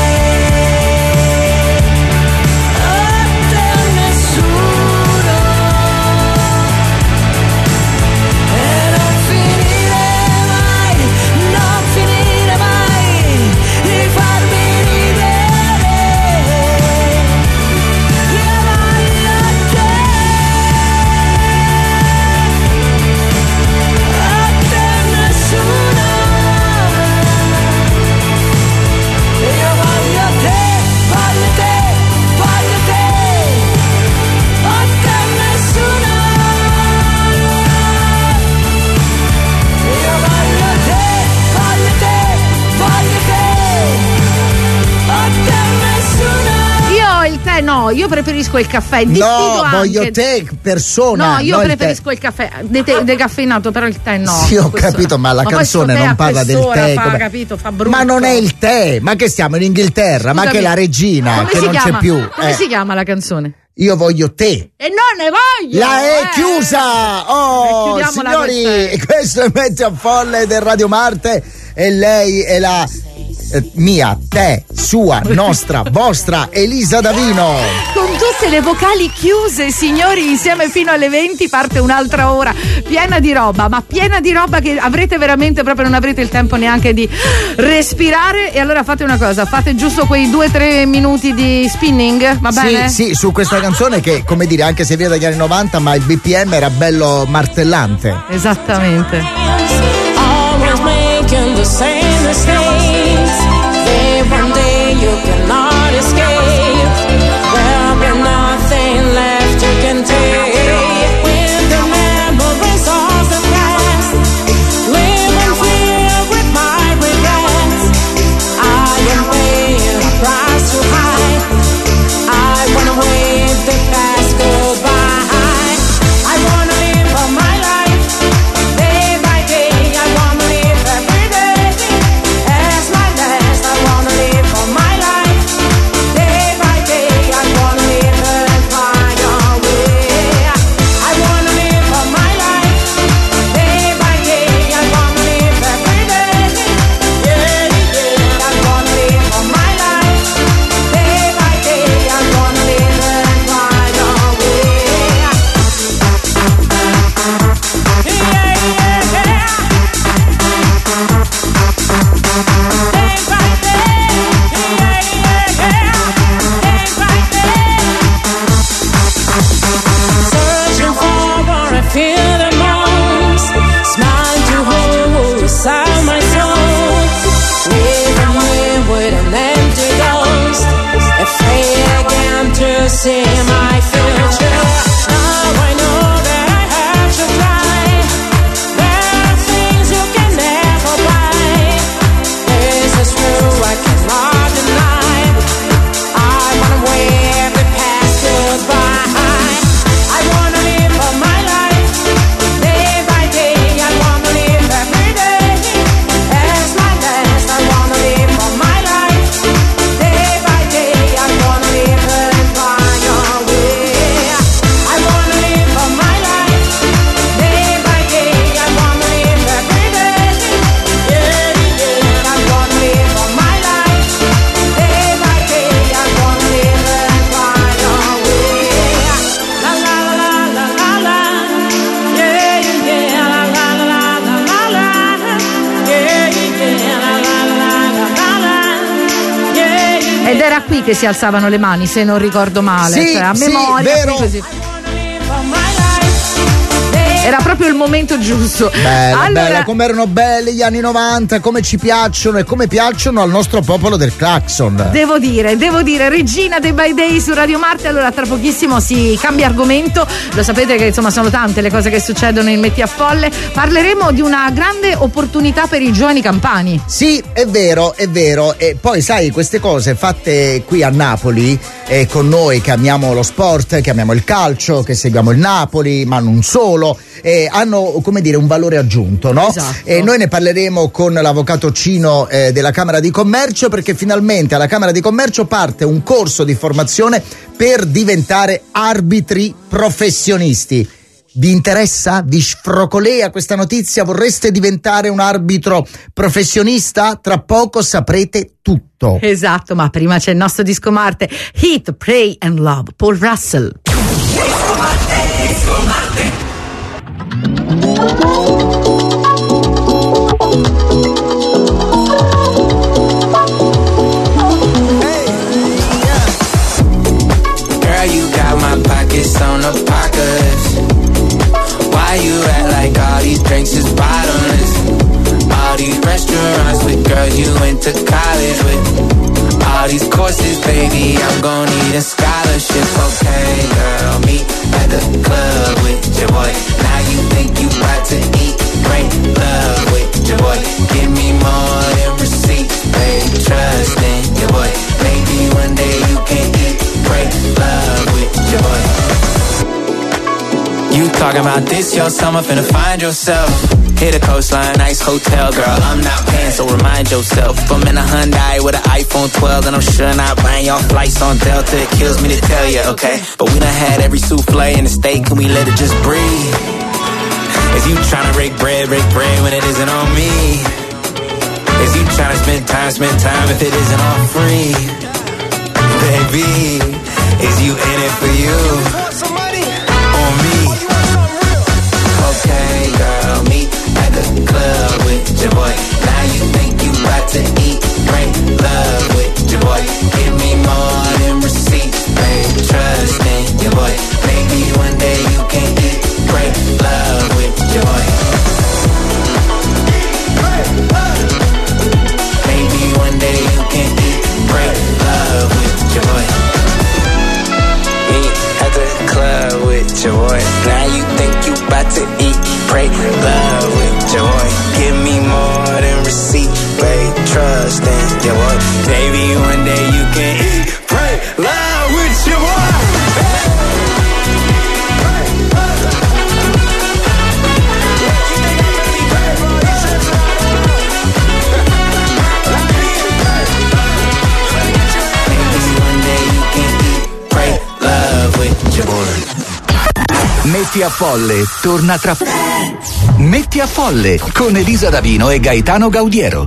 No, io preferisco il caffè. No, voglio te, persona. No, io preferisco il caffè decaffeinato, però il tè no. Sì, ho capito, ma la canzone non parla del tè. Capito, fa brutto. Ma non è il tè, ma che stiamo in Inghilterra, ma che è la regina, che non c'è più. Come si chiama la canzone? Io voglio te. E non ne voglio! La è chiusa! Oh, signori, questo è Metti a Folle del Radio Marte e lei è la mia, te, sua, nostra, vostra Elisa Davino. Con tutte le vocali chiuse, signori, insieme fino alle 20 parte un'altra ora piena di roba, ma piena di roba che avrete veramente proprio non avrete il tempo neanche di respirare. E allora fate una cosa, fate giusto quei 2-3 minuti di spinning, va bene? Sì, su questa canzone che, come dire, anche se viene dagli anni 90, ma il BPM era bello martellante. Esattamente. Always making the same mistake. era qui che si alzavano le mani, se non ricordo male, Sì, cioè a sì, memoria, vero. così. Era proprio il momento giusto. Bella, come erano belli gli anni 90, come ci piacciono e come piacciono al nostro popolo del clacson. Devo dire, Regina Day by Day su Radio Marte. Allora tra pochissimo si cambia argomento, lo sapete che insomma sono tante le cose che succedono in Metti a Folle. Parleremo di una grande opportunità per i giovani campani. Sì, è vero, e poi sai, queste cose fatte qui a Napoli, con noi che amiamo lo sport, che amiamo il calcio, che seguiamo il Napoli, ma non solo, hanno, come dire, un valore aggiunto, no? Esatto. E noi ne parleremo con l'avvocato Cino della Camera di Commercio, perché finalmente alla Camera di Commercio parte un corso di formazione per diventare arbitri professionisti. Vi interessa? Vi sfrocolea questa notizia? Vorreste diventare un arbitro professionista? Tra poco saprete tutto. Esatto, ma prima c'è il nostro disco Marte, Hit, Pray and Love, Paul Russell. Disco Marte. Girl, you got my pockets on the pockets. Why you act like all these drinks is bottomless? All these restaurants with girls you went to college with. All these courses, baby, I'm gon' need a scholarship. Okay, girl, meet at the club with your boy. Now you think you about to eat great love with your boy. Give me more than receipts, baby, trust in your boy. Maybe one day you can eat great love with your boy. You talking about this, your summer, finna find yourself. Hit a coastline, nice hotel, girl, I'm not paying, so remind yourself. I'm in a Hyundai with an iPhone 12, and I'm sure not buying y'all flights on Delta. It kills me to tell you, okay? But we done had every souffle in the state, can we let it just breathe? Is you tryna break bread when it isn't on me? Is you tryna spend time if it isn't all free? Baby, is you in it for you? Or me? Okay, girl, meet at the club with your boy. Now you think you about to eat great love with your boy. Give me more than receipts, babe, trust in your boy. Maybe one day you can eat great love with your boy. Maybe one day you can eat great love with your boy. Meet at the club with your boy. Now you think you about to eat great love with your boy. Give me more than receipt, babe, trust in your boy. Baby, one day you can eat great love with your boy. Metti a Folle torna tra Metti a Folle con Elisa Davino e Gaetano Gaudiero.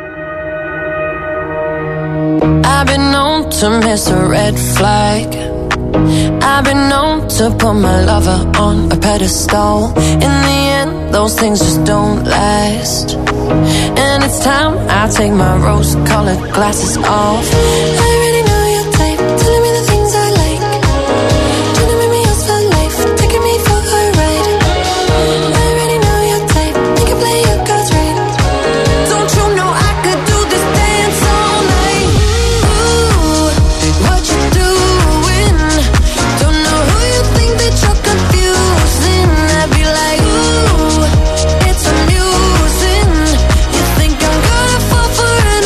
I've been known to miss a red flag. I've been known to put my lover on a pedestal. In the end, those things just don't last. And it's time I take my rose-colored glasses off. I already know your type, telling me the things I like. Trying to make me yours for life, taking me for a ride. I already know your type, you can play your cards right. Don't you know I could do this dance all night? Ooh, what you doing? Don't know who you think that you're confusing. I'd be like, ooh, it's amusing. You think I'm gonna fall for an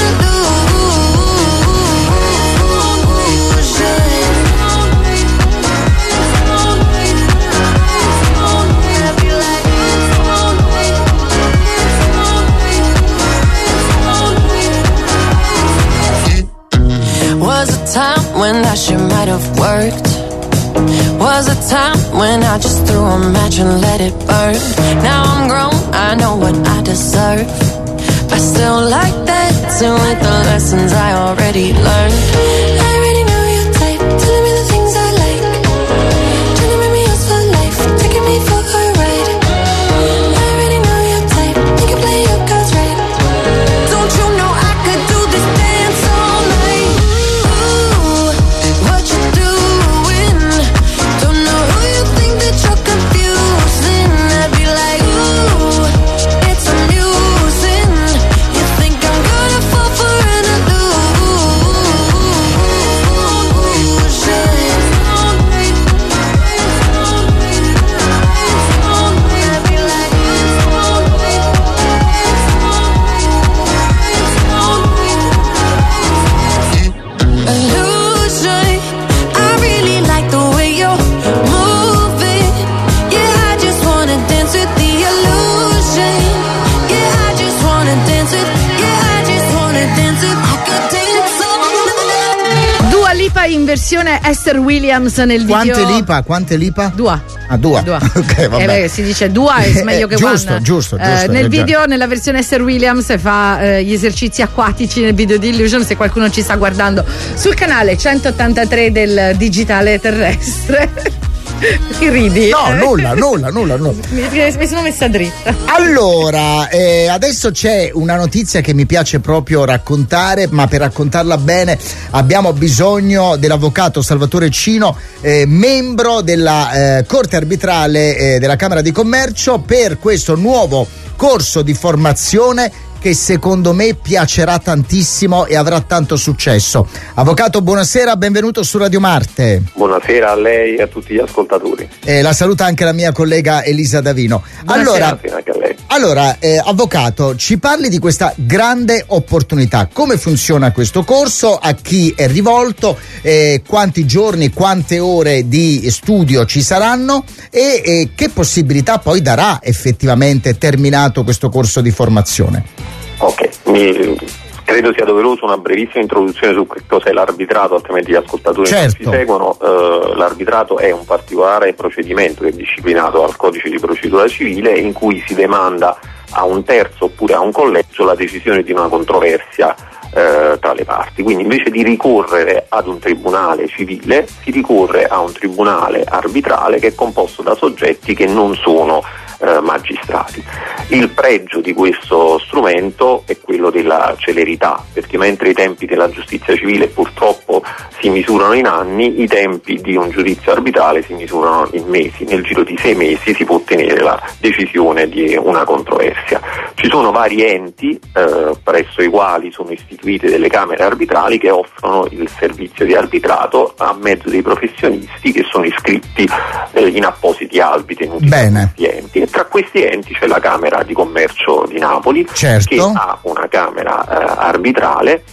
Was a time when that shit might have worked. Was a time when I just threw a match and let it burn. Now I'm grown, I know what I deserve. I still like that, too, with the lessons I already learned. I already know your type, telling me the things I like. Trying to make me yours for life, taking me for a ride. I already know your type, you can play your cards right. Don't you know I could do this dance all night? Ooh, fai in versione Esther Williams nel video. Quante lipa? Dua. Ah, dua. Ok, vabbè. Si dice dua è meglio che giusto, nel video, nella versione Esther Williams fa gli esercizi acquatici nel video di Illusion, se qualcuno ci sta guardando sul canale 183 del digitale terrestre. Che ridi? No, nulla. Mi sono messa dritta. Allora, adesso c'è una notizia che mi piace proprio raccontare, ma per raccontarla bene abbiamo bisogno dell'avvocato Salvatore Cino, membro della Corte Arbitrale della Camera di Commercio, per questo nuovo corso di formazione che secondo me piacerà tantissimo e avrà tanto successo. Avvocato, buonasera, benvenuto su Radio Marte. Buonasera a lei e a tutti gli ascoltatori. La saluta anche la mia collega Elisa Davino. Buonasera anche a lei. Allora, avvocato, ci parli di questa grande opportunità. Come funziona questo corso? A chi è rivolto? Quanti giorni, quante ore di studio ci saranno? E che possibilità poi darà effettivamente terminato questo corso di formazione? Ok, credo sia doveroso una brevissima introduzione su che cos'è l'arbitrato, altrimenti gli ascoltatori non ci seguono. L'arbitrato è un particolare procedimento che è disciplinato dal Codice di Procedura Civile, in cui si demanda a un terzo oppure a un collegio la decisione di una controversia tra le parti. Quindi invece di ricorrere ad un tribunale civile si ricorre a un tribunale arbitrale che è composto da soggetti che non sono magistrati. Il pregio di questo strumento è quello della celerità, perché mentre i tempi della giustizia civile purtroppo si misurano in anni, i tempi di un giudizio arbitrale si misurano in mesi. Nel giro di 6 mesi si può ottenere la decisione di una controversia. Ci sono vari enti presso i quali sono istituite delle camere arbitrali che offrono il servizio di arbitrato a mezzo dei professionisti che sono iscritti in appositi albi tenuti da questi enti. E tra questi enti c'è la Camera di Commercio di Napoli, che ha una camera arbitrale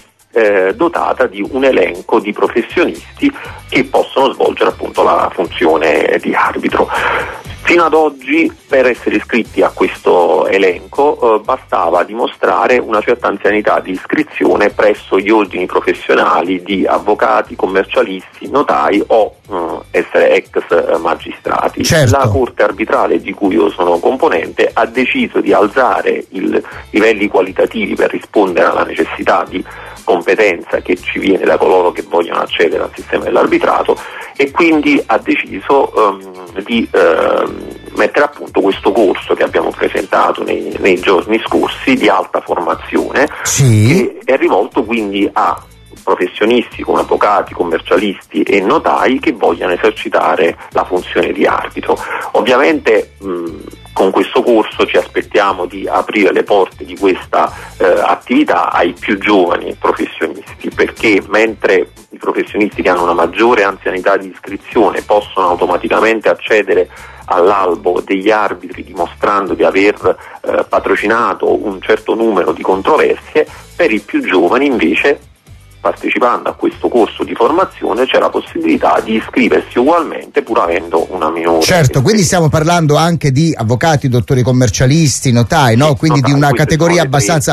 dotata di un elenco di professionisti che possono svolgere appunto la funzione di arbitro. Fino ad oggi per essere iscritti a questo elenco bastava dimostrare una certa anzianità di iscrizione presso gli ordini professionali di avvocati, commercialisti, notai o essere ex magistrati. La Corte Arbitrale di cui io sono componente ha deciso di alzare i livelli qualitativi per rispondere alla necessità di competenza che ci viene da coloro che vogliono accedere al sistema dell'arbitrato, e quindi ha deciso di mettere a punto questo corso che abbiamo presentato nei giorni scorsi di alta formazione, che è rivolto quindi a professionisti come avvocati, commercialisti e notai che vogliano esercitare la funzione di arbitro. Ovviamente con questo corso ci aspettiamo di aprire le porte di questa attività ai più giovani professionisti, perché mentre i professionisti che hanno una maggiore anzianità di iscrizione possono automaticamente accedere all'albo degli arbitri dimostrando di aver patrocinato un certo numero di controversie, per i più giovani invece, partecipando a questo corso di formazione, c'è la possibilità di iscriversi ugualmente pur avendo una minore. Certo, quindi stiamo parlando anche di avvocati, dottori commercialisti, notai, no? Quindi di una categoria abbastanza.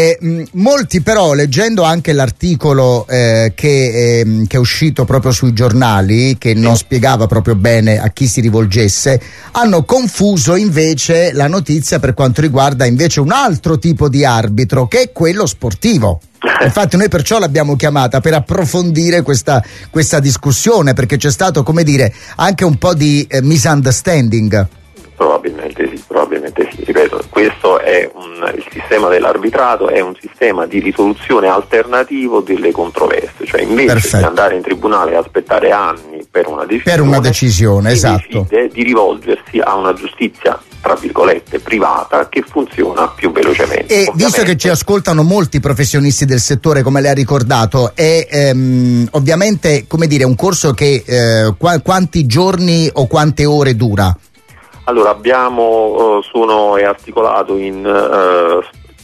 Molti però, leggendo anche l'articolo che è uscito proprio sui giornali, che non spiegava proprio bene a chi si rivolgesse, hanno confuso invece la notizia per quanto riguarda invece un altro tipo di arbitro, che è quello sportivo. Infatti noi perciò l'abbiamo chiamata per approfondire questa discussione, perché c'è stato, come dire, anche un po' di misunderstanding. Probabilmente sì, ripeto, questo è il sistema dell'arbitrato è un sistema di risoluzione alternativo delle controversie, cioè invece di andare in tribunale e aspettare anni per una decisione, esatto, decide di rivolgersi a una giustizia tra virgolette privata che funziona più velocemente. E visto che ci ascoltano molti professionisti del settore, come lei ha ricordato, è ovviamente, come dire, un corso che quanti giorni o quante ore dura? Allora è articolato in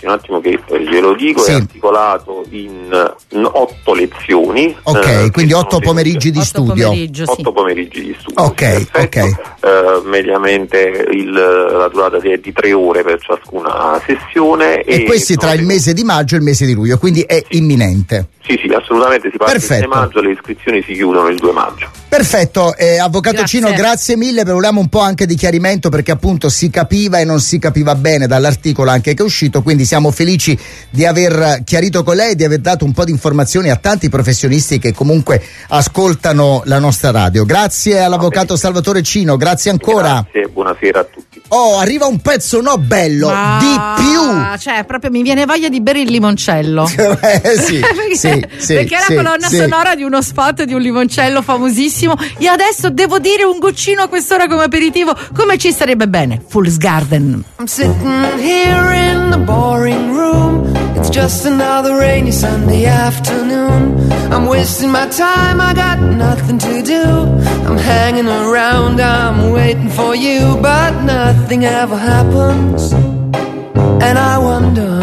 aspetti un attimo che glielo dico, sì. È articolato in 8 lezioni. Ok, quindi 8 pomeriggi di studio. 8 pomeriggi di studio. Ok, ok. Mediamente la durata è di 3 ore per ciascuna sessione. E questi tra il mese di maggio e il mese di luglio, quindi è imminente. Sì, assolutamente, si parte il 6 maggio, le iscrizioni si chiudono il 2 maggio. Perfetto, Avvocato Cino, grazie mille, volevamo un po' anche di chiarimento perché appunto si capiva e non si capiva bene dall'articolo anche che è uscito, quindi siamo felici di aver chiarito con lei, di aver dato un po' di informazioni a tanti professionisti che comunque ascoltano la nostra radio. Grazie all'Avvocato Salvatore Cino, grazie ancora. Grazie, buonasera a tutti. Oh, arriva un pezzo bello, di più! Cioè, proprio mi viene voglia di bere il limoncello. sì, perché è la colonna sonora di uno spot di un limoncello famosissimo. E adesso devo dire un goccino a quest'ora come aperitivo, come ci sarebbe bene. Fool's Garden. I'm sitting here in the boring room. It's just another rainy Sunday afternoon. I'm wasting my time, I got nothing to do. I'm hanging around, I'm waiting for you, but nothing ever happens. And I wonder,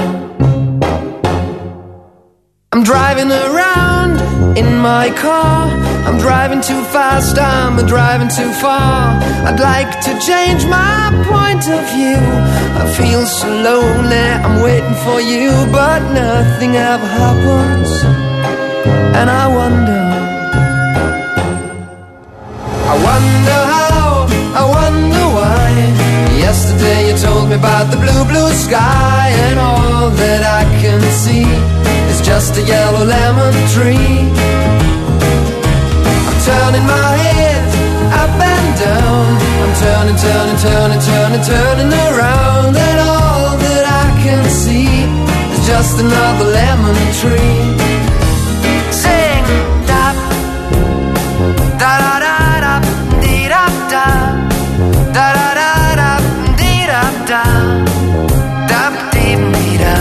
I'm driving around in my car. I'm driving too fast, I'm driving too far. I'd like to change my point of view. I feel so lonely, I'm waiting for you, but nothing ever happens. And I wonder how, I wonder why. Yesterday you told me about the blue, blue sky, and all that I can see is just a yellow lemon tree. I'm turning my head up and down. I'm turning around, and all that I can see is just another lemon tree. Sing da da da da da dee da da da da da da dee da da da dee dee da.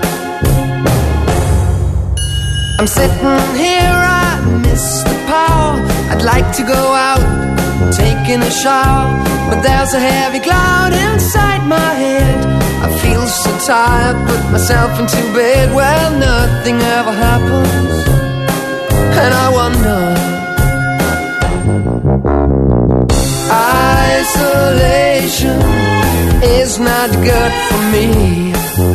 I'm sitting here, I miss the power. I'd like to go out, taking a shower, but there's a heavy cloud inside my head. I feel so tired, put myself into bed where nothing ever happens. And I wonder, isolation is not good for me.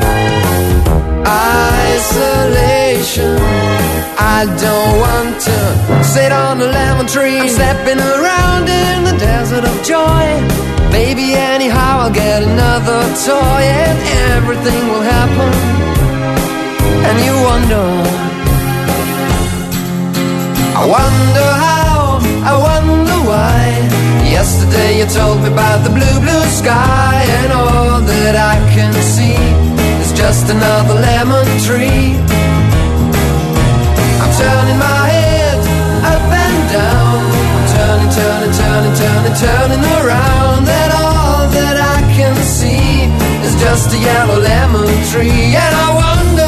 Isolation, I don't want to sit on a lemon tree. I'm stepping around in the desert of joy. Baby, anyhow I'll get another toy, and everything will happen. And you wonder, I wonder how, I wonder why. Yesterday you told me about the blue, blue sky, and all that I can see is just another lemon tree. I'm turning my head up and down. I'm turning around, and all that I can see is just a yellow lemon tree. And I wonder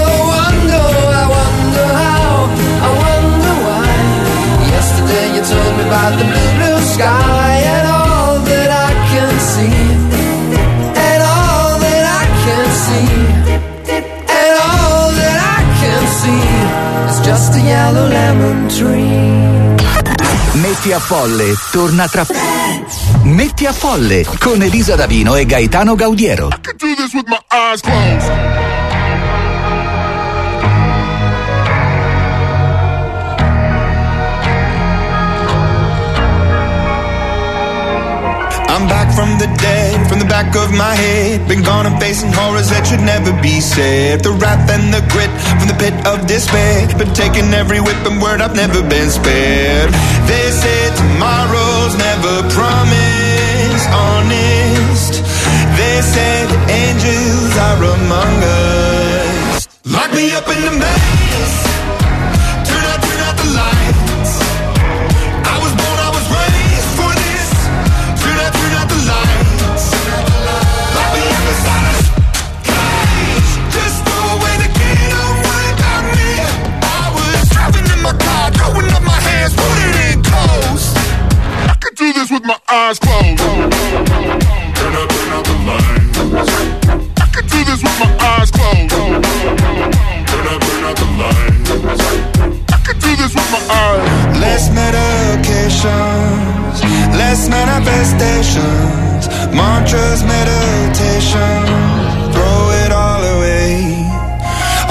how, I wonder why. Yesterday you told me about the blue, blue sky, and all that I can see, and all that I can see, and all that I can see is just a yellow lemon tree. Metti a Folle torna tra Metti a Folle con Elisa Davino e Gaetano Gaudiero. I could do this with my eyes closed. I'm back from the dead, from the back of my head. Been gone and facing horrors that should never be said. The wrath and the grit from the pit of despair. Been taking every whip and word, I've never been spared. They say tomorrow's never promised, honest. They say the angels are among us. Lock me up in the maze. Turn out the lights. I was born, I was raised for this. Turn out the lights. Lock me up inside a cage. Just throw away the key, don't worry about me. I was driving in my car, throwing up my hands, put it in close. I could do this with my eyes closed. Turn out the lights. I could do this with my eyes closed.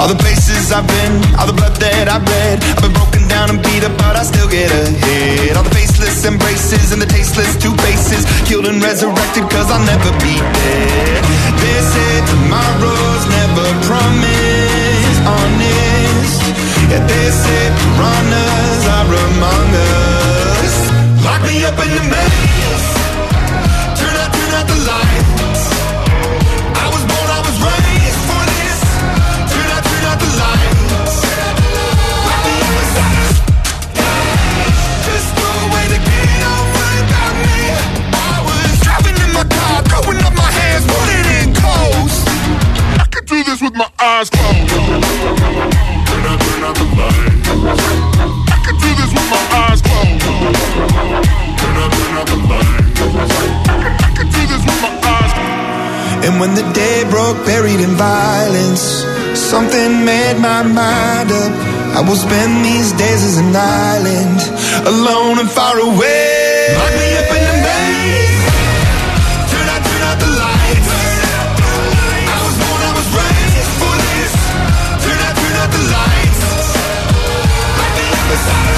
All the places I've been, all the blood that I've bled, I've been broken down and beat up, but I still get ahead. All the faceless embraces and the tasteless two faces, killed and resurrected, cause I'll never be dead. They say tomorrow's never promised, honest. Yeah, they say piranhas are among us. Lock me up in the maze, turn out the lights. I was born, I was raised for this. Turn out the lights. Lock me up inside. Just throw away the key, don't worry about me. I was driving in my car, throwing up my hands, putting in coast. I could do this with my eyes closed. Turn out the lights. I could do this with my eyes closed. Turn out the lights. I could do this with my eyes closed. And when the day broke, buried in violence, something made my mind up. I will spend these days as an island, alone and far away. Lock me up in the maze. Turn out the lights. I was born, I was raised for this. Turn out the lights. Lock me up inside.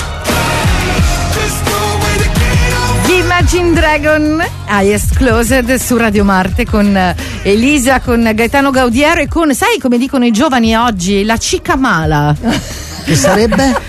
Just throw away the key. Gli Imagine Dragon, Eyes Closed su Radio Marte con Elisa, con Gaetano Gaudiero e con, sai come dicono i giovani oggi, la cicamala. Che sarebbe?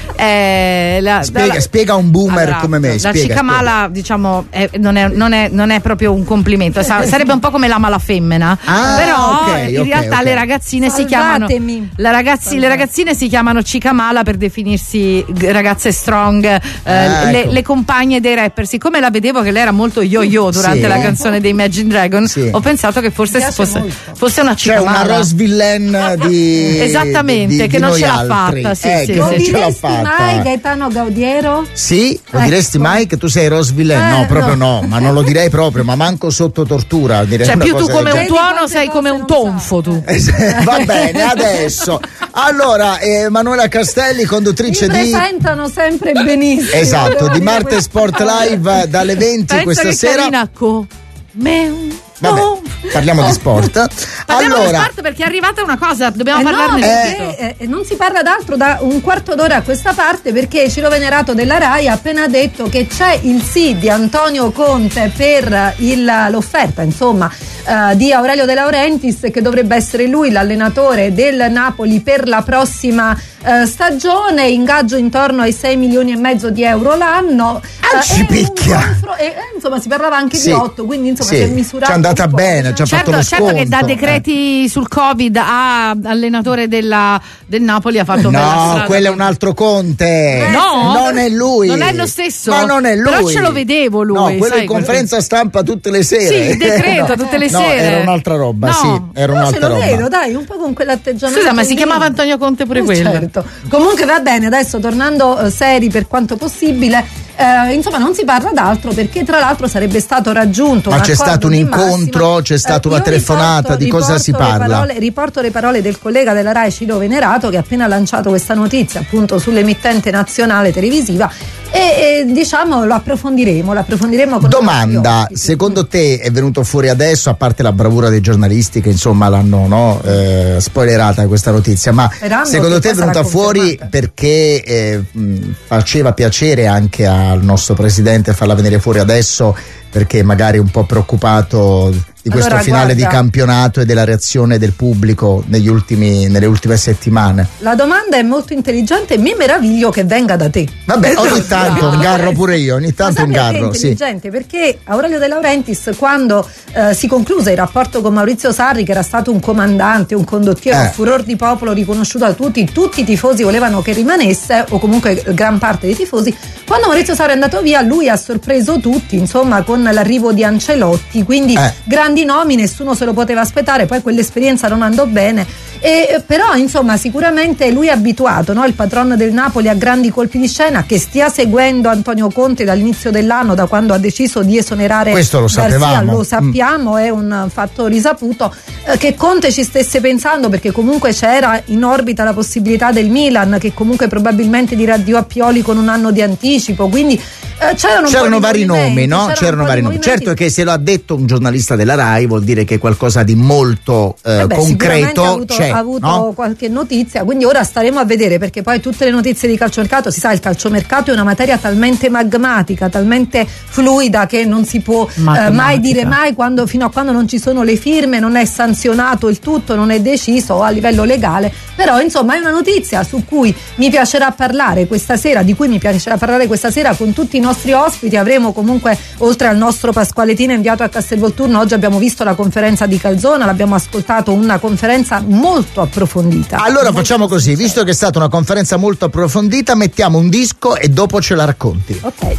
Spiega un boomer come me. La cicamala, diciamo, non è proprio un complimento, sarebbe un po' come la mala femmina, però in realtà le ragazzine si chiamano le ragazzine si chiamano cicamala per definirsi ragazze strong, le compagne dei rapper. Siccome la vedevo che lei era molto yo-yo durante la canzone dei Imagine Dragon, ho pensato che forse fosse una cicamala, una Rose Villain di esattamente, che non ce l'ha fatta. Non ce l'ha fatta. Mai Gaetano Gaudiero? Sì, lo diresti mai che tu sei Rose Villain? No, proprio no, ma non lo direi proprio, ma manco sotto tortura. Cioè più tu come un tuono sei come un tonfo tu. Va bene, adesso. Allora, Emanuela Castelli, conduttrice mi presentano sempre benissimo. Esatto, di Marte Sport Live dalle 20 pensa questa che sera. Vabbè, parliamo di sport. Parliamo di sport perché è arrivata una cosa, dobbiamo parlarne subito. Non si parla d'altro da un quarto d'ora a questa parte, perché Ciro Venerato della Rai ha appena detto che c'è il sì di Antonio Conte per l'offerta, insomma, di Aurelio De Laurentiis, che dovrebbe essere lui l'allenatore del Napoli per la prossima stagione, ingaggio intorno ai 6 milioni e mezzo di euro l'anno. Ci picchia. Insomma, si parlava anche di 8, quindi insomma si è misurato. Ci è andata bene, ci ha fatto lo sconto. Certo che da decreti sul Covid a allenatore del Napoli ha fatto bella strada. No, quello è un altro Conte. No, non è lui. Non è lo stesso. Ma non è lui. Però ce lo vedevo lui. No, quello in conferenza stampa tutte le sere. Sì, il decreto tutte le sere. Era un'altra roba, no. sì, era un'altra roba. Vero, dai, un po' con quell'atteggiamento. Scusa, ma si chiamava Antonio Conte pure quello? Certo. Comunque va bene, adesso tornando seri per quanto possibile. Insomma, non si parla d'altro, perché tra l'altro sarebbe stato raggiunto ma c'è stato un incontro, c'è stata una telefonata, di cosa si parla? Riporto le parole del collega della Rai Ciro Venerato, che ha appena lanciato questa notizia appunto sull'emittente nazionale televisiva, e diciamo lo approfondiremo con domanda, secondo te è venuto fuori adesso, a parte la bravura dei giornalisti che insomma l'hanno spoilerata questa notizia, ma secondo te è venuta fuori perché faceva piacere anche al nostro presidente farla venire fuori adesso, perché magari un po' preoccupato di questo finale di campionato e della reazione del pubblico nelle ultime settimane? La domanda è molto intelligente e mi meraviglio che venga da te. Vabbè, ogni tanto un garro pure io, ogni tanto un garro. È intelligente, perché Aurelio De Laurentiis, quando si concluse il rapporto con Maurizio Sarri, che era stato un comandante, un condottiero, un furor di popolo riconosciuto da tutti i tifosi volevano che rimanesse, o comunque gran parte dei tifosi, quando Maurizio Sarri è andato via lui ha sorpreso tutti, insomma, con l'arrivo di Ancelotti, quindi grandi nomi, nessuno se lo poteva aspettare, poi quell'esperienza non andò bene, però insomma sicuramente lui è abituato, no? Il patron del Napoli, a grandi colpi di scena. Che stia seguendo Antonio Conte dall'inizio dell'anno, da quando ha deciso di esonerare questo lo Garcia, lo sappiamo, è un fatto risaputo. Che Conte ci stesse pensando, perché comunque c'era in orbita la possibilità del Milan, che comunque probabilmente dirà addio a Pioli con un anno di anticipo, quindi c'erano vari nomi, no? C'erano vari nomi. Certo che se lo ha detto un giornalista della Rai vuol dire che qualcosa di molto concreto c'è. avuto qualche notizia, quindi ora staremo a vedere, perché poi tutte le notizie di calciomercato, si sa, il calciomercato è una materia talmente magmatica, talmente fluida, che non si può mai dire mai fino a quando non ci sono le firme, non è sanzionato il tutto, non è deciso a livello legale. Però insomma è una notizia su cui mi piacerà parlare questa sera, di cui mi piacerà parlare questa sera con tutti i nostri ospiti. Avremo comunque, oltre al nostro Pasquale Tina inviato a Castelvolturno, oggi abbiamo visto la conferenza di Calzona, l'abbiamo ascoltato, una conferenza molto approfondita. Allora facciamo così, visto che è stata una conferenza molto approfondita, mettiamo un disco e dopo ce la racconti. Ok.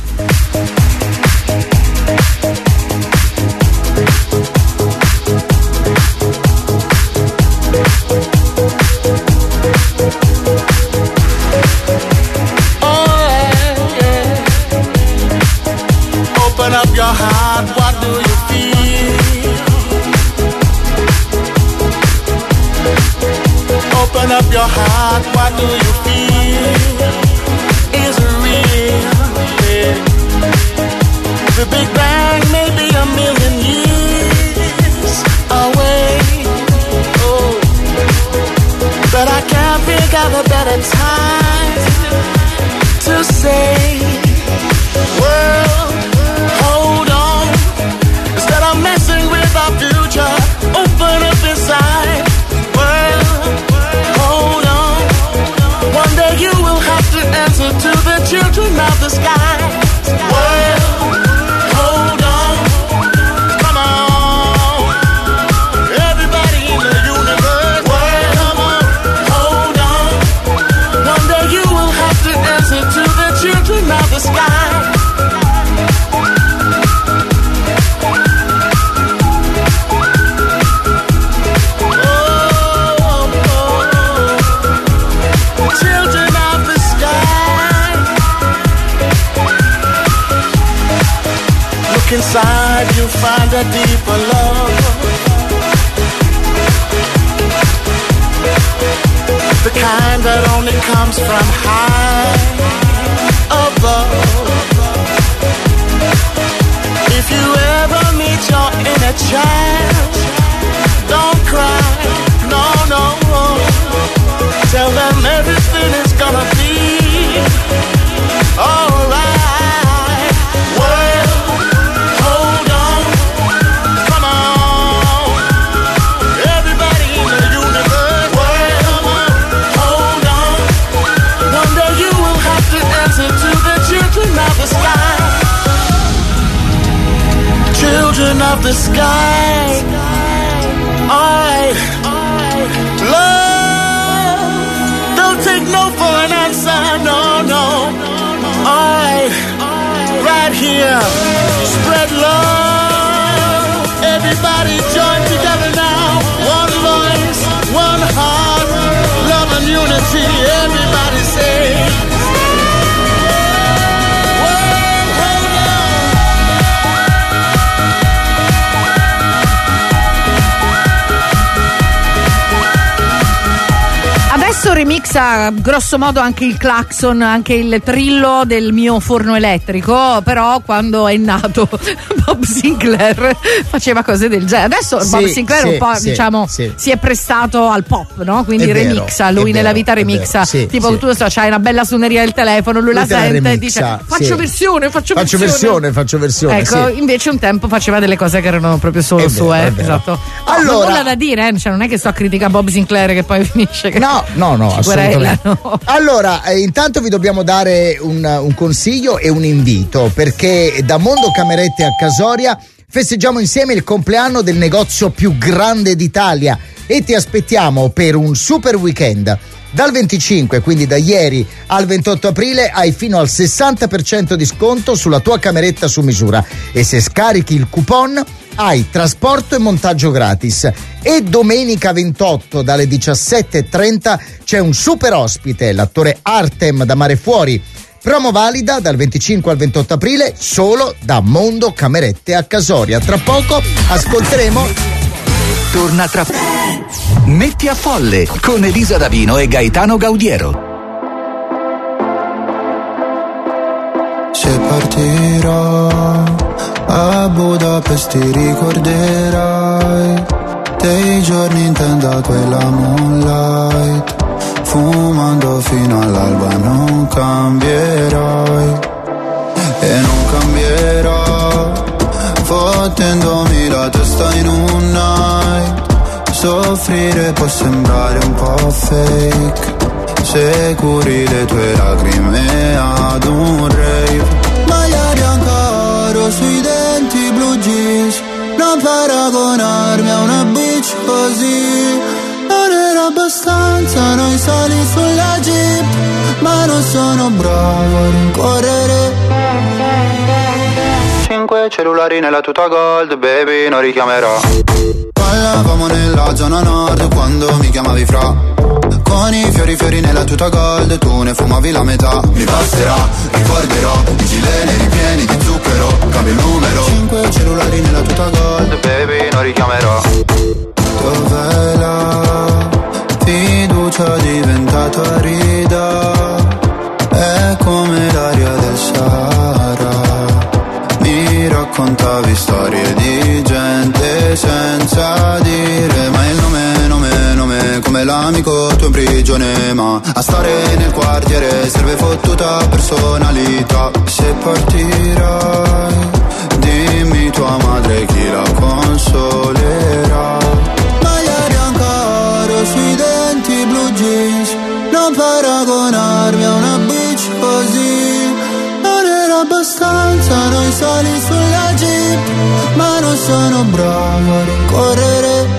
Open up your heart, what do you feel? Open up your heart, what do you feel? Is it real? Yeah. The Big Bang may be a million years away. Oh, but I can't think of a better time to say, world, hold on. Instead of messing with our future, open up inside. World, hold on. One day you will have to answer to the children of the sky. World, hold on. Come on. Everybody in the universe. World, come on. Hold on. One day you will have to answer to the children of the sky. Inside you find a deeper love, the kind that only comes from high above. If you ever meet your inner child, don't cry, no, no. Tell them everything is gonna be alright. Children of the sky, alright. Love, don't take no for an answer, no, no. Alright, right here, spread love. Everybody join together now. One voice, one heart, love and unity. Everybody say. Adesso remixa grosso modo anche il clacson, anche il trillo del mio forno elettrico, però quando è nato Bob Sinclair faceva cose del genere. Adesso Bob Sinclair un po' si è prestato al pop, no? Quindi remixa, lui nella vita remixa, tipo tu so, c'hai una bella suoneria del telefono, lui la sente e dice faccio versione. Ecco, invece un tempo faceva delle cose che erano proprio solo sue, esatto. Allora, nulla da dire, cioè non è che sto a criticare Bob Sinclair che poi finisce che no, assolutamente. Allora, intanto vi dobbiamo dare un consiglio e un invito, perché da Mondo Camerette a Casoria festeggiamo insieme il compleanno del negozio più grande d'Italia e ti aspettiamo per un super weekend. Dal 25, quindi da ieri al 28 aprile, hai fino al 60% di sconto sulla tua cameretta su misura e se scarichi il coupon hai trasporto e montaggio gratis. E domenica 28 dalle 17:30 c'è un super ospite, l'attore Artem da Mare Fuori. Promo valida dal 25 al 28 aprile solo da Mondo Camerette a Casoria. Tra poco ascolteremo. Torna tra Metti a Folle con Elisa Davino e Gaetano Gaudiero. Se partirò a Budapest ti ricorderai dei giorni in tenda quella moonlight, fumando fino all'alba non cambierai e non cambierò, fottendomi la testa in un night. Soffrire può sembrare un po' fake se curi le tue lacrime ad un rave. Maglia bianca oro sui denti, blue jeans, non paragonarmi a una bitch così. Non era abbastanza noi sali sulla jeep, ma non sono bravo a rincorrere. 5 cellulari nella tuta gold, baby, non richiamerò. Parlavamo nella zona nord quando mi chiamavi fra. Con i fiori nella tuta gold, tu ne fumavi la metà. Mi basterà, ricorderò i gileni ripieni di zucchero, cambio il numero. 5 cellulari nella tuta gold, baby, non richiamerò. Dov'è la fiducia diventata rida? È come l'aria del Sahara. Mi raccontavi storie di gente senza dire mai il nome, come l'amico tuo in prigione, ma a stare nel quartiere serve fottuta personalità. Se partirai, dimmi tua madre chi la consolerà. Maglia bianca oro sui denti, blue jeans, non paragonarmi a una bitch così. Non era abbastanza noi sali sulla jeep, ma non sono bravo a rincorrere.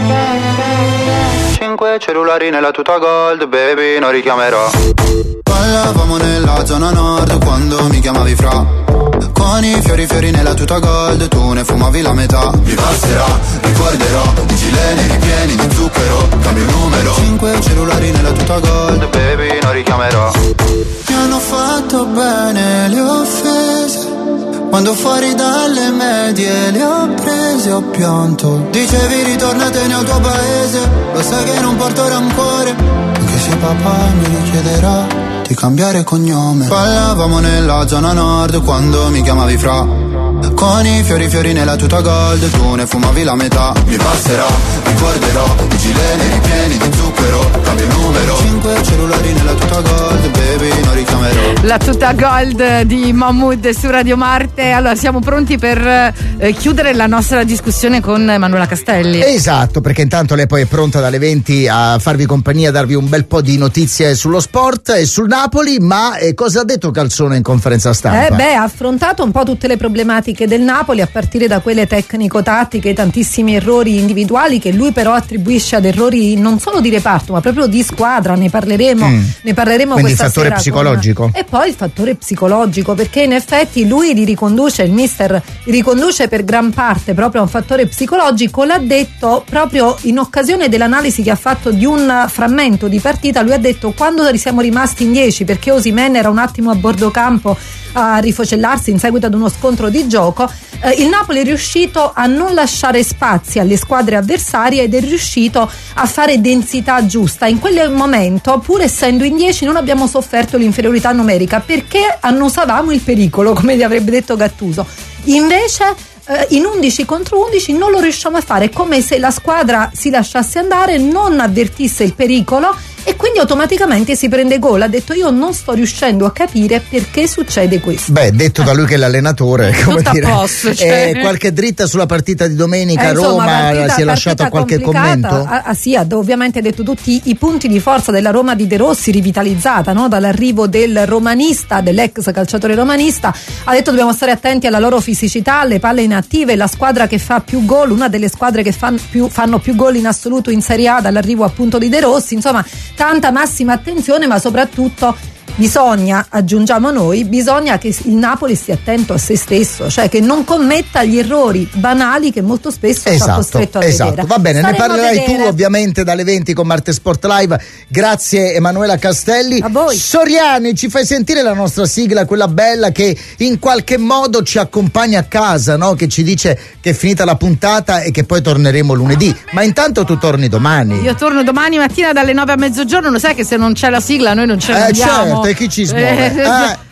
5 cellulari nella tuta gold, baby, non richiamerò. Parlavamo nella zona nord quando mi chiamavi fra. Con i fiori nella tuta gold, tu ne fumavi la metà. Mi basterà, ricorderò i gileni ripieni di zucchero, cambio il numero. 5 cellulari nella tuta gold, baby, non richiamerò. Mi hanno fatto bene le offese, quando fuori dalle medie le ho prese, ho pianto. Dicevi ritornatene al tuo paese, lo sai che non porto rancore, anche se papà mi richiederà di cambiare cognome. Parlavamo nella zona nord quando mi chiamavi fra. Con i fiori nella tuta gold, tu ne fumavi la metà. Mi basterà, ricorderò i gileni ripieni di zucchero, cambio il numero. 5 cellulari nella tuta gold, baby, non richiamerò. La tuta gold di Mahmood su Radio Marte. Allora siamo pronti per chiudere la nostra discussione con Emanuela Castelli. Esatto, perché intanto lei poi è pronta dalle 20 a farvi compagnia, a darvi un bel po' di notizie sullo sport e sul Napoli. Ma cosa ha detto Calzone in conferenza stampa? Ha affrontato un po' tutte le problematiche del Napoli, a partire da quelle tecnico-tattiche, tantissimi errori individuali che lui però attribuisce ad errori non solo di reparto ma proprio di squadra. Ne parleremo quindi questa il fattore sera psicologico. E poi il fattore psicologico, perché in effetti lui li riconduce, il mister li riconduce per gran parte proprio a un fattore psicologico. L'ha detto proprio in occasione dell'analisi che ha fatto di un frammento di partita. Lui ha detto: quando siamo rimasti in 10 perché Osimhen era un attimo a bordo campo a rifocellarsi in seguito ad uno scontro di gioco, il Napoli è riuscito a non lasciare spazi alle squadre avversarie ed è riuscito a fare densità giusta. In quel momento, pur essendo in 10, non abbiamo sofferto l'inferiorità numerica perché annusavamo il pericolo, come gli avrebbe detto Gattuso. Invece in 11 contro 11 non lo riusciamo a fare, è come se la squadra si lasciasse andare, non avvertisse il pericolo e quindi automaticamente si prende gol. Ha detto: io non sto riuscendo a capire perché succede questo. Beh, detto da lui che è l'allenatore, come tutto dire, a posto, cioè. Qualche dritta sulla partita di domenica a Insomma, Roma, si è lasciato qualche commento? Sì, ha ovviamente detto tutti i punti di forza della Roma di De Rossi, rivitalizzata, no? Dall'arrivo del romanista, dell'ex calciatore romanista. Ha detto: dobbiamo stare attenti alla loro fisicità, alle palle inattive, la squadra che fa più gol, una delle squadre che fanno più gol in assoluto in Serie A dall'arrivo appunto di De Rossi. Insomma, tanta massima attenzione, ma soprattutto bisogna, aggiungiamo noi, bisogna che il Napoli stia attento a se stesso, cioè che non commetta gli errori banali che molto spesso sta costretto a vedere. Va bene, Staremo ne parlerai tu ovviamente dalle 20 con Marte Sport Live. Grazie Emanuela Castelli. A voi. Soriani, ci fai sentire la nostra sigla, quella bella che in qualche modo ci accompagna a casa, no? Che ci dice che è finita la puntata e che poi torneremo lunedì. Ma intanto tu torni domani. Io torno domani mattina dalle 9 a mezzogiorno, lo sai che se non c'è la sigla noi non ce ne andiamo. Certo, e chi ci smuove?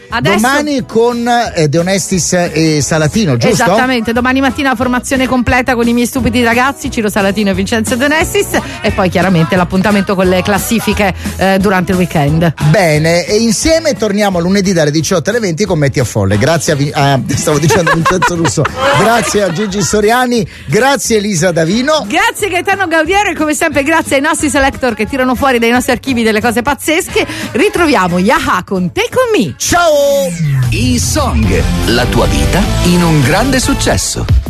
domani con De Onestis e Salatino, giusto? Esattamente, domani mattina formazione completa con i miei stupidi ragazzi Ciro Salatino e Vincenzo De Onestis, e poi chiaramente l'appuntamento con le classifiche durante il weekend. Bene, e insieme torniamo lunedì dalle 18 alle 20 con Metti a Folle. Grazie stavo dicendo Vincenzo Russo. Grazie a Gigi Soriani, grazie Elisa Davino, grazie Gaetano Gaudiero, e come sempre grazie ai nostri selector che tirano fuori dai nostri archivi delle cose pazzesche. Ritroviamo Yaha con Take On Me. Ciao! E-Song, la tua vita in un grande successo.